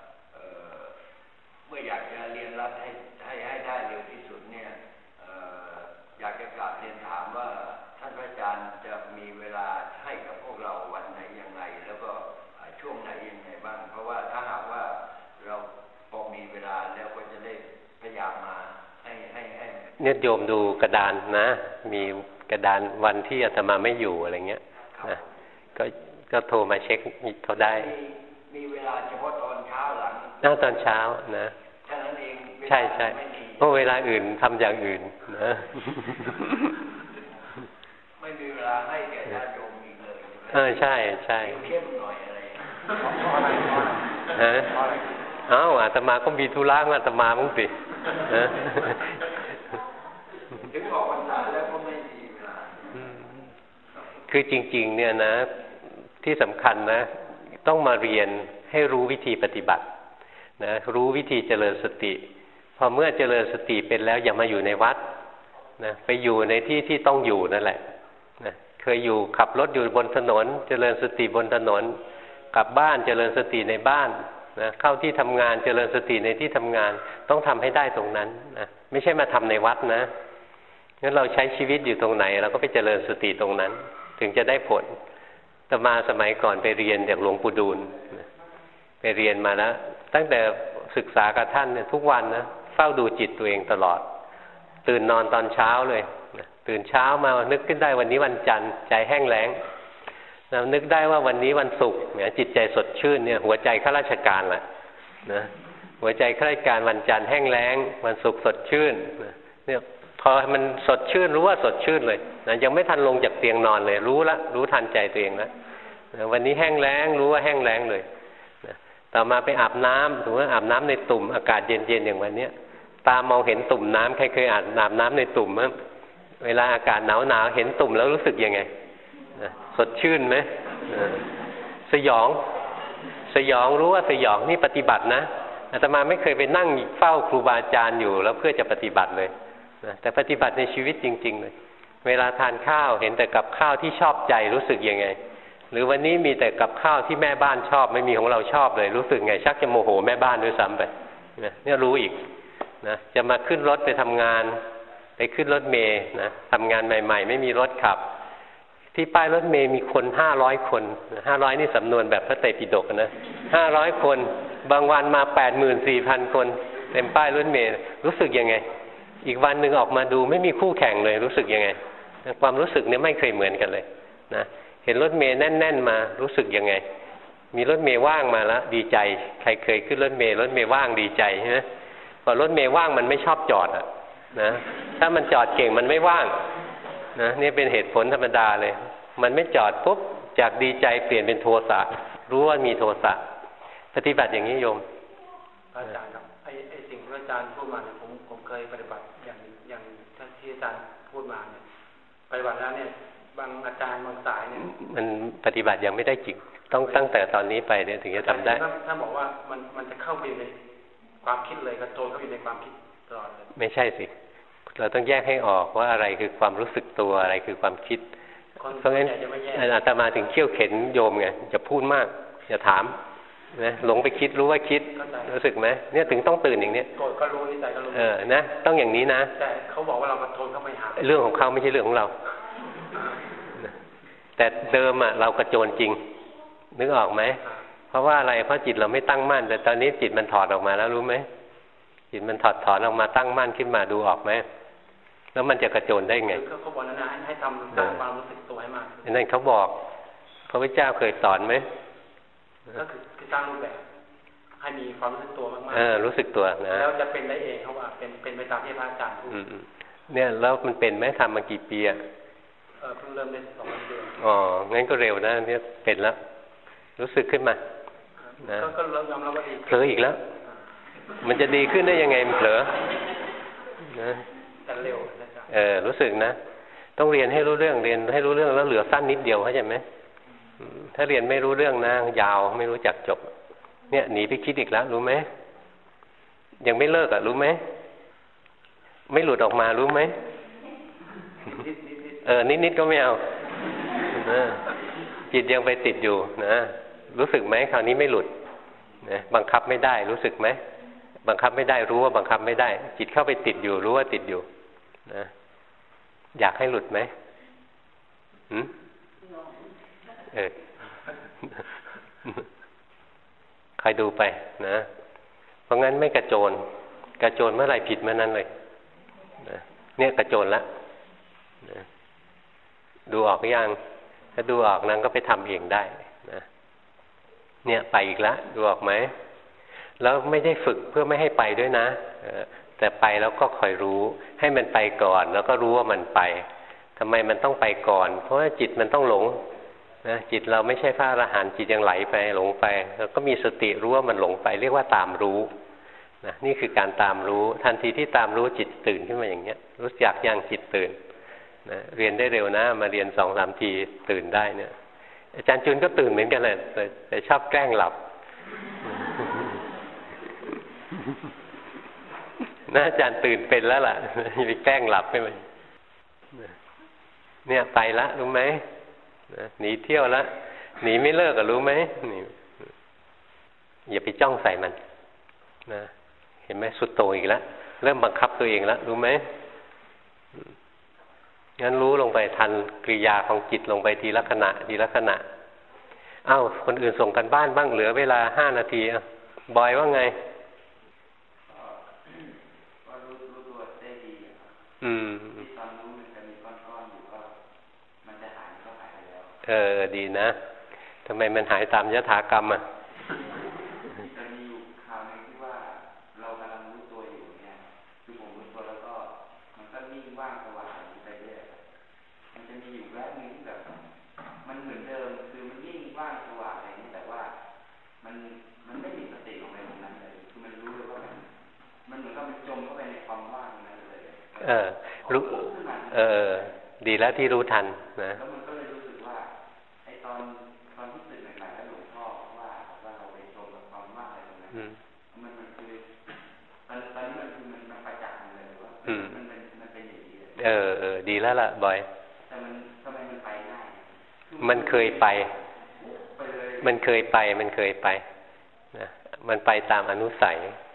เมื่ออยากจะเรียนรัดให้ได้เร็วที่สุดเนี่ยอยากจะกลับเรียนถามว่าท่านพระอาจารย์จะมีเวลาให้กับพวกเราวันไหนยังไงแล้วก็ช่วงไหนยังไงบ้างเพราะว่าถ้าหากว่าเราพอมีเวลาแล้วก็จะได้พยายามมาให้เนี่ยโยมดูกระดานนะมีกระดานวันที่อาตมาไม่อยู่อะไรเงี้ยนะก็โทรมาเช็คเขาได้มีเวลาเฉพาะตอนเช้าหลังตอนเช้านะแค่นั้นเองใช่เพราะเวลาอื่นทำอย่างอื่นนะไม่มีเวลาให้แก่ญาติโยมอีกเลยใช่เข้มหน่อยอะไรอาตมาก็มีธุระอาตมาบ้างสิถึงออกพรรษาแล้วก็ไม่มีเวลาคือจริงๆเนี่ยนะที่สำคัญนะต้องมาเรียนให้รู้วิธีปฏิบัตินะรู้วิธีเจริญสติพอเมื่อเจริญสติเป็นแล้วอย่ามาอยู่ในวัดนะไปอยู่ในที่ที่ต้องอยู่นั่นแหละนะเคยอยู่ขับรถอยู่บนถนนเจริญสติบนถนนกลับบ้านเจริญสติในบ้านนะเข้าที่ทำงานเจริญสติในที่ทำงานต้องทำให้ได้ตรงนั้นนะไม่ใช่มาทำในวัดนะงั้นเราใช้ชีวิตอยู่ตรงไหนเราก็ไปเจริญสติตรงนั้นถึงจะได้ผลแต่มาสมัยก่อนไปเรียนจากหลวงปู่ดูลไปเรียนมาแล้วตั้งแต่ศึกษากับท่านเนี่ยทุกวันนะเฝ้าดูจิตตัวเองตลอดตื่นนอนตอนเช้าเลยตื่นเช้ามานึกขึ้นได้วันนี้วันจันทร์ใจแห้งแล้งนึกได้ว่าวันนี้วันศุกร์เนี่ยจิตใจสดชื่นเนี่ยหัวใจข้าราชการแหละนะหัวใจข้าราชการวันจันทร์แห้งแล้งวันศุกร์สดชื่นเนี่ยพอมันสดชื่นรู้ว่าสดชื่นเลยนะยังไม่ทันลงจากเตียงนอนเลยรู้ทันใจตัวเองแล้ววันนี้แห้งแล้งรู้ว่าแห้งแล้งเลยนะต่อมาไปอาบน้ำถือว่าอาบน้ำในตุ่มอากาศเย็นๆอย่างวันนี้ตามองเห็นตุ่มน้ำใครเคยอาบน้ำในตุ่มมั้ยเวลาอากาศหนาวเห็นตุ่มแล้วรู้สึกยังไงนะสดชื่นไหมสยองรู้ว่าสยองนี่ปฏิบัตินะอาตมาไม่เคยไปนั่งเฝ้าครูบาอาจารย์อยู่แล้วเพื่อจะปฏิบัติเลยนะแต่ปฏิบัติในชีวิตจริงๆเลยเวลาทานข้าวเห็นแต่กับข้าวที่ชอบใจรู้สึกยังไงหรือวันนี้มีแต่กับข้าวที่แม่บ้านชอบไม่มีของเราชอบเลยรู้สึกไงชักจะโมโหแม่บ้านด้วยซ้ำไปเนี่ยรู้อีกนะจะมาขึ้นรถไปทำงานไปขึ้นรถเมล์นะทำงานใหม่ๆไม่มีรถขับที่ป้ายรถเมล์มีคน500 คน500นี่สำนวนแบบพระไตรปิฎกนะ500 คนบางวันมา 84,000 คนเต็มป้ายรถเมล์รู้สึกยังไงอีกวันหนึ่งออกมาดูไม่มีคู่แข่งเลยรู้สึกยังไงความรู้สึกเนี่ยไม่เคยเหมือนกันเลยนะเห็นรถเมล์แน่นๆมารู้สึกยังไงมีรถเมล์ว่างมาแล้วดีใจใครเคยขึ้นรถเมล์ว่างดีใจใช่ไหมพอรถเมล์ว่างมันไม่ชอบจอดอ่ะนะถ้ามันจอดเก่งมันไม่ว่างนะนี่เป็นเหตุผลธรรมดาเลยมันไม่จอดปุ๊บจากดีใจเปลี่ยนเป็นโทสะรู้ว่ามีโทสะปฏิบัติอย่างนี้โยมอาจารย์ครับไอ้สิ่งที่อาจารย์พูดมาเนี่ยผมเคยปฏิบัติอย่างที่อาจารย์พูดมาเนี่ยปฏิบัติแล้วเนี่ยบางอาจารย์บางสายเนี่ยมันปฏิบัติยังไม่ได้จริงต้องตั้งแต่ตอนนี้ไปเนี่ยถึงจะทำได้ถ้าบอกว่ามันจะเข้าไปในความคิดเลยกระโจนเข้าไปในความคิดตลอดเลยไม่ใช่สิเราต้องแยกให้ออกว่าอะไรคือความรู้สึกตัวอะไรคือความคิดเพราะงั้นอาตมาถึงเขี่ยวเข็นโยมไงจะพูดมากอย่าถามนะหลงไปคิดรู้ว่าคิดรู้สึกไหมเนี่ยถึงต้องตื่นอย่างนี้โกรธก็รู้นิสัยก็รู้นะต้องอย่างนี้นะแต่เขาบอกว่าเรามาทนเข้าไปหาเรื่องของเขาไม่ใช่เรื่องของเราแต่เดิมอ่ะเรากระโจนจริงนึกออกไหมเพราะว่าอะไรเพราะจิตเราไม่ตั้งมั่นแต่ตอนนี้จิตมันถอดออกมาแล้วรู้ไหมจิตมันถอดออกมาตั้งมั่นขึ้นมาดูออกไหมแล้วมันจะกระโจนได้ไงเขาบอกนะให้ทำสร้างความรู้สึกตัวให้มากนั่นเขาบอกพระพุทธเจ้าเคยสอนไหมก็คือสร้างรูปแบบให้มีความรู้สึกตัวมากๆรู้สึกตัวนะแล้วจะเป็นได้เองเขาว่าเป็นไปตามที่พระอาจารย์พูดเนี่ยแล้วมันเป็นไหมทำมากี่ปีอ่ะเพิ่งเริ่มได้2 เดือนงั้นก็เร็วนะเนี่ยเป็นแล้วรู้สึกขึ้นมานะก็เริ่มยอมรับว่าดีเผลออีกแล้วมันจะดีขึ้นได้ยังไงมันเผลอนะแต่เร็วรู้สึกนะต้องเรียนให้รู้เรื่องเรียนให้รู้เรื่องแล้วเหลือสั้นนิดเดียวเข้าใจไหมถ้าเรียนไม่รู้เรื่องนะยาวไม่รู้จักจบเนี่ยหนีไปคิดอีกแล้วรู้ไหมยังไม่เลิกอ่ะรู้ไหมไม่หลุดออกมารู้ไหมนิดก็ไม่เอาจิตยังไปติดอยู่นะรู้สึกไหมคราวนี้ไม่หลุดนะบังคับไม่ได้รู้สึกไหมบังคับไม่ได้รู้ว่าบังคับไม่ได้จิตเข้าไปติดอยู่รู้ว่าติดอยู่นะอยากให้หลุดไหมคอยดูไปนะเพราะงั้นไม่กระโจนเมื่อไหร่ผิดเมื่อนั้นเลยนะเนี่ยกระโจนละนะดูออกหรือยังถ้าดูออกนั้นก็ไปทำเองได้นะเนี่ยไปอีกแล้วดูออกไหมแล้วไม่ได้ฝึกเพื่อไม่ให้ไปด้วยนะแต่ไปแล้วก็คอยรู้ให้มันไปก่อนแล้วก็รู้ว่ามันไปทำไมมันต้องไปก่อนเพราะว่าจิตมันต้องหลงนะจิตเราไม่ใช่พระอรหันต์จิตยังไหลไปหลงไปแล้วก็มีสติรู้ว่ามันหลงไปเรียกว่าตามรู้นะนี่คือการตามรู้ทันทีที่ตามรู้จิตตื่นขึ้นมาอย่างเงี้ยรู้จักยังจิตตื่นนะเรียนได้เร็วนะมาเรียน2-3 ทีตื่นได้เนี่ยอาจารย์จุนก็ตื่นเหมือนกันแหละแต่ชอบแกล้งหลับน่าอาจารย์ตื่นเป็นแล้วล่ะไปแกล้งหลับให้มันเนี่ยไปละรู้ไหมหนีเที่ยวละหนีไม่เลิกรู้ไหมอย่าไปจ้องใส่มันนะเห็นไหมสุดโต่งอีกแล้วเริ่มบังคับตัวเองแล้วรู้ไหมงั้นรู้ลงไปทันกริยาของจิตลงไปทีละขณะคนอื่นส่งกันบ้านบ้างเหลือเวลา5 นาทีบอยว่าไงดีนะทำไมมันหายตามยถากรรมอ่ะจะมีอยู่คราวนึงที่ว่าเรากำลังรู้ตัวอยู่เนี่ยคือผมรู้ตัวแล้วก็มันก็นิ่งว่างสว่างไปเรื่อยมันจะมีอยู่แวบนึงที่แบบมันเหมือนเดิมคือมันนิ่งว่างสว่างอะไรนี่แต่ว่ามันไม่มีสติลงไปตรงนั้นเลยคือมันรู้เลยว่ามันเหมือนกับมันจมเข้าไปในความว่างนั้นเลยรู้ดีแล้วที่รู้ทันนะดีแล้วล่ะบอยมันเคยไปนะมันไปตามอนุสัย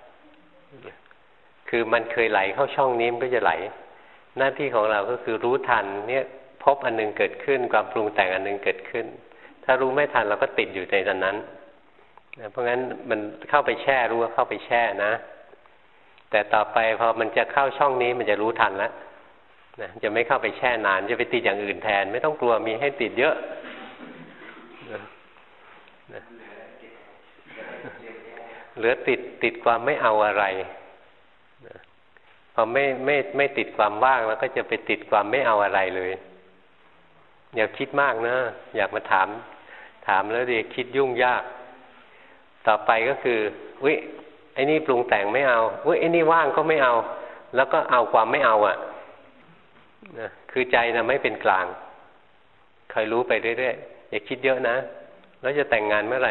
คือมันเคยไหลเข้าช่องนี้มันก็จะไหลหน้าที่ของเราก็คือรู้ทันเนี่ยพบอันนึงเกิดขึ้นความปรุงแต่งอันนึงเกิดขึ้นถ้ารู้ไม่ทันเราก็ติดอยู่ในนั้นนะเพราะงั้นมันเข้าไปแช่รู้ว่าเข้าไปแช่นะแต่ต่อไปพอมันจะเข้าช่องนี้มันจะรู้ทันแล้วนะจะไม่เข้าไปแช่นานจะไปติดอย่างอื่นแทนไม่ต้องกลัวมีให้ติดเยอะนะเหลือติดความไม่เอาอะไรพอไม่ติดความว่างแล้วก็จะไปติดความไม่เอาอะไรเลยอย่าคิดมากนะอยากมาถามแล้วเดี๋ยวคิดยุ่งยากต่อไปก็คืออุ๊ยไอ้นี่ปรุงแต่งไม่เอาอุ๊ยไอ้นี่ว่างก็ไม่เอาแล้วก็เอาความไม่เอานะคือใจนะไม่เป็นกลางคอยรู้ไปเรื่อยๆอย่าคิดเยอะนะแล้วจะแต่งงานเมื่อไหร่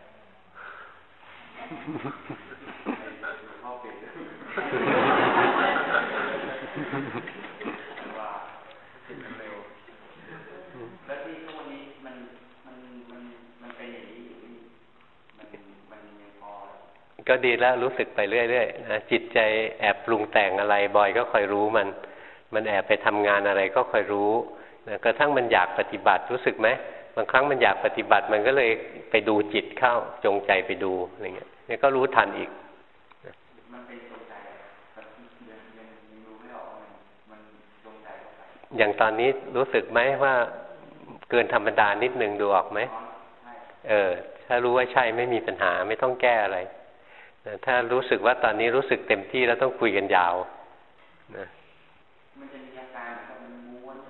แล้วที่ทุกวันนี้มันเป็นอย่างนี้อยู่มันยังพอก็ดีแล้วรู้สึกไปเรื่อยๆนะจิตใจแอบปรุงแต่งอะไรบ่อยก็คอยรู้มันแอบไปทำงานอะไรก็คอยรู้นะกระทั่งมันอยากปฏิบัติรู้สึกไหมบางครั้งมันอยากปฏิบัติมันก็เลยไปดูจิตเข้าจงใจไปดูอะไรเงี้ยนี่ก็รู้ทันอีกมันเป็นจงใจยังรู้ไม่ออกมันจงใจอย่างตอนนี้รู้สึกไหมว่าเกินธรรมดานิดนึงดูออกไหมถ้ารู้ว่าใช่ไม่มีปัญหาไม่ต้องแก้อะไรถ้ารู้สึกว่าตอนนี้รู้สึกเต็มที่แล้วต้องคุยกันยาวนะมันจะมีอาการมันม้วน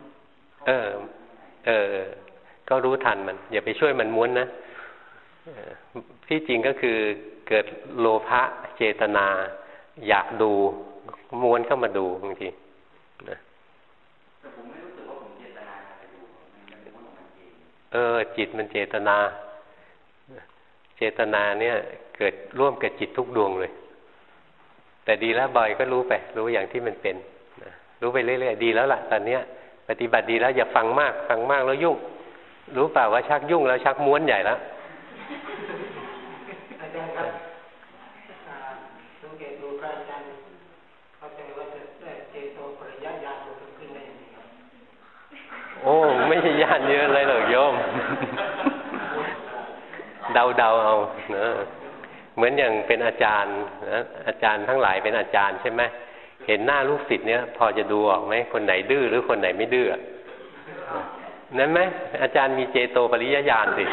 ก็รู้ทันมันอย่าไปช่วยมันม้วนนะที่จริงก็คือเกิดโลภะเจตนาอยากดูม้วนเข้ามาดูบางทีนะแต่ผมไม่รู้สึกว่าผมเจตนาไปดูมันม้วนของมันเองจิตมันเจตนาเจตนาเนี่ยเกิดร่วมกับจิตทุกดวงเลยแต่ดีแล้วบ่อยก็รู้ไปรู้อย่างที่มันเป็นนะรู้ไปเรื่อยๆดีแล้วล่ะตอนเนี้ยปฏิบัติดีแล้วอย่าฟังมากแล้วยุ่งรู้เปล่าว่าชักยุ่งแล้วชักม้วนใหญ่แล้วอาจารย์ครับสังเกตดูพระอาจารย์เข้าใจว่าจะเจโตปริยญาณขึ้นได้ยังไงครับโอ้ไม่ใช่ญาณเยอะเลยหรอกโยมเดาเอานะเหมือนอย่างเป็นอาจารย์นะอาจารย์ทั้งหลายเป็นอาจารย์ใช่ไหมเห็นหน้าลูกศิษย์เนี่ยพอจะดูออกไหมคนไหนดื้อหรือคนไหนไม่ดื้อนั้นไหมอาจารย์มีเจโตปริยญาณสิ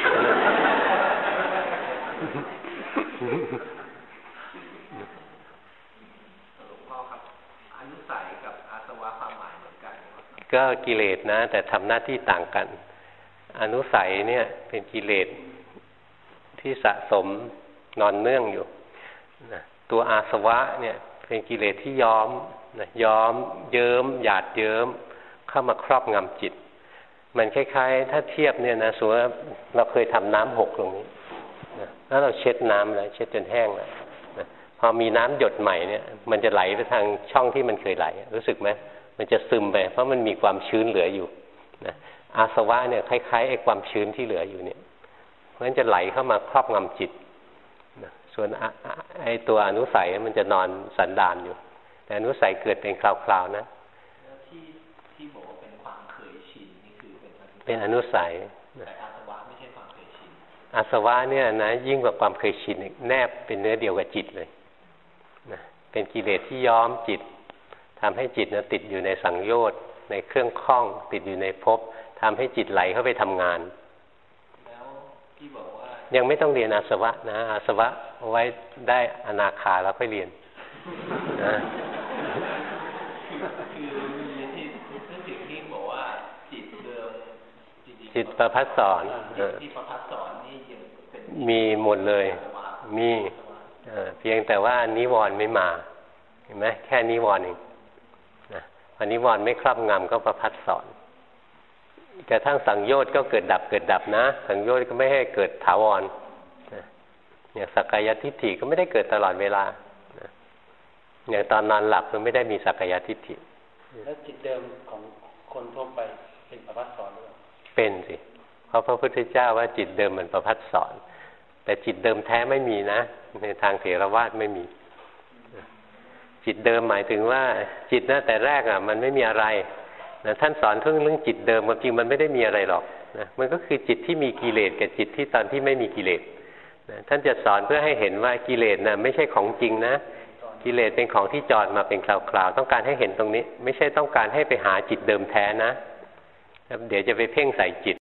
อนุสัยกับอาสวะความหมายเหมือนกันก็กิเลสนะแต่ทำหน้าที่ต่างกันอนุสัยเนี่ยเป็นกิเลสที่สะสมนอนเนื่องอยู่นะตัวอาสวะเนี่ยเป็นกิเลสที่ย้อมเยิ้มหยาดเยิ้มเข้ามาครอบงำจิตมันคล้ายๆถ้าเทียบเนี่ยนะสมมติว่าเราเคยทำน้ำหกตรงนี้นะแล้วเราเช็ดน้ำแล้วเช็ดจนแห้งแล้วนะพอมีน้ำหยดใหม่เนี่ยมันจะไหลไปทางช่องที่มันเคยไหลรู้สึกไหมมันจะซึมไปเพราะมันมีความชื้นเหลืออยู่นะอาสวะเนี่ยคล้ายๆไอ้ความชื้นที่เหลืออยู่เนี่ยเพราะฉะนั้นจะไหลเข้ามาครอบงำจิตนะส่วนไอ้ตัวอนุสัยมันจะนอนสันดานอยู่แต่อนุสัยเกิดเป็นคราวๆนะที่บอกว่าเป็นความเคยชินนี่คือเป็นอนุสัยแต่อาสวะไม่ใช่ความเคยชินอาสวะเนี่ยนะยิ่งกว่าความเคยชินแนบเป็นเนื้อเดียวกับจิตเลยนะเป็นกิเลสที่ย้อมจิตทำให้จิตนะติดอยู่ในสังโยชน์ในเครื่องข้องติดอยู่ในภพทำให้จิตไหลเข้าไปทำงานแล้วที่บอกว่ายังไม่ต้องเรียนอาสวะนะอาสวะเอาไว้ได้อนาคาแล้วค่อยเรียนนะจิตประภัสสรที่ประภัสสรนี่ยังเป็นมีหมดเลยมีเพียงแต่ว่านิวรณ์ไม่มาเห็นไหมแค่นิวรณ์เองนะพอนิวรณ์ไม่ครอบงำก็ประภัสสรกระทั่งสังโยชน์ก็เกิดดับนะสังโยชน์ก็ไม่ให้เกิดถาวรเนี่ยสักกายทิฏฐิก็ไม่ได้เกิดตลอดเวลาอย่างตอนนอนหลับมันไม่ได้มีสักกายทิฏฐิแล้วจิตเดิมของคนทั่วไปเป็นประภัสสรหรือเปล่าเป็นสิเพราะพระพุทธเจ้าว่าจิตเดิมเหมือนประภัสสรแต่จิตเดิมแท้ไม่มีนะในทางเถรวาทไม่มีจิตเดิมหมายถึงว่าจิตนะแต่แรกมันไม่มีอะไรนะท่านสอนเรื่องจิตเดิมความจริงมันไม่ได้มีอะไรหรอกนะมันก็คือจิตที่มีกิเลสกับจิตที่ตอนที่ไม่มีกิเลสนะท่านจะสอนเพื่อให้เห็นว่ากิเลสนะไม่ใช่ของจริงนะกิเลสเป็นของที่จอดมาเป็นคราวๆต้องการให้เห็นตรงนี้ไม่ใช่ต้องการให้ไปหาจิตเดิมแท้นะเดี๋ยวจะไปเพ่งใส่จิต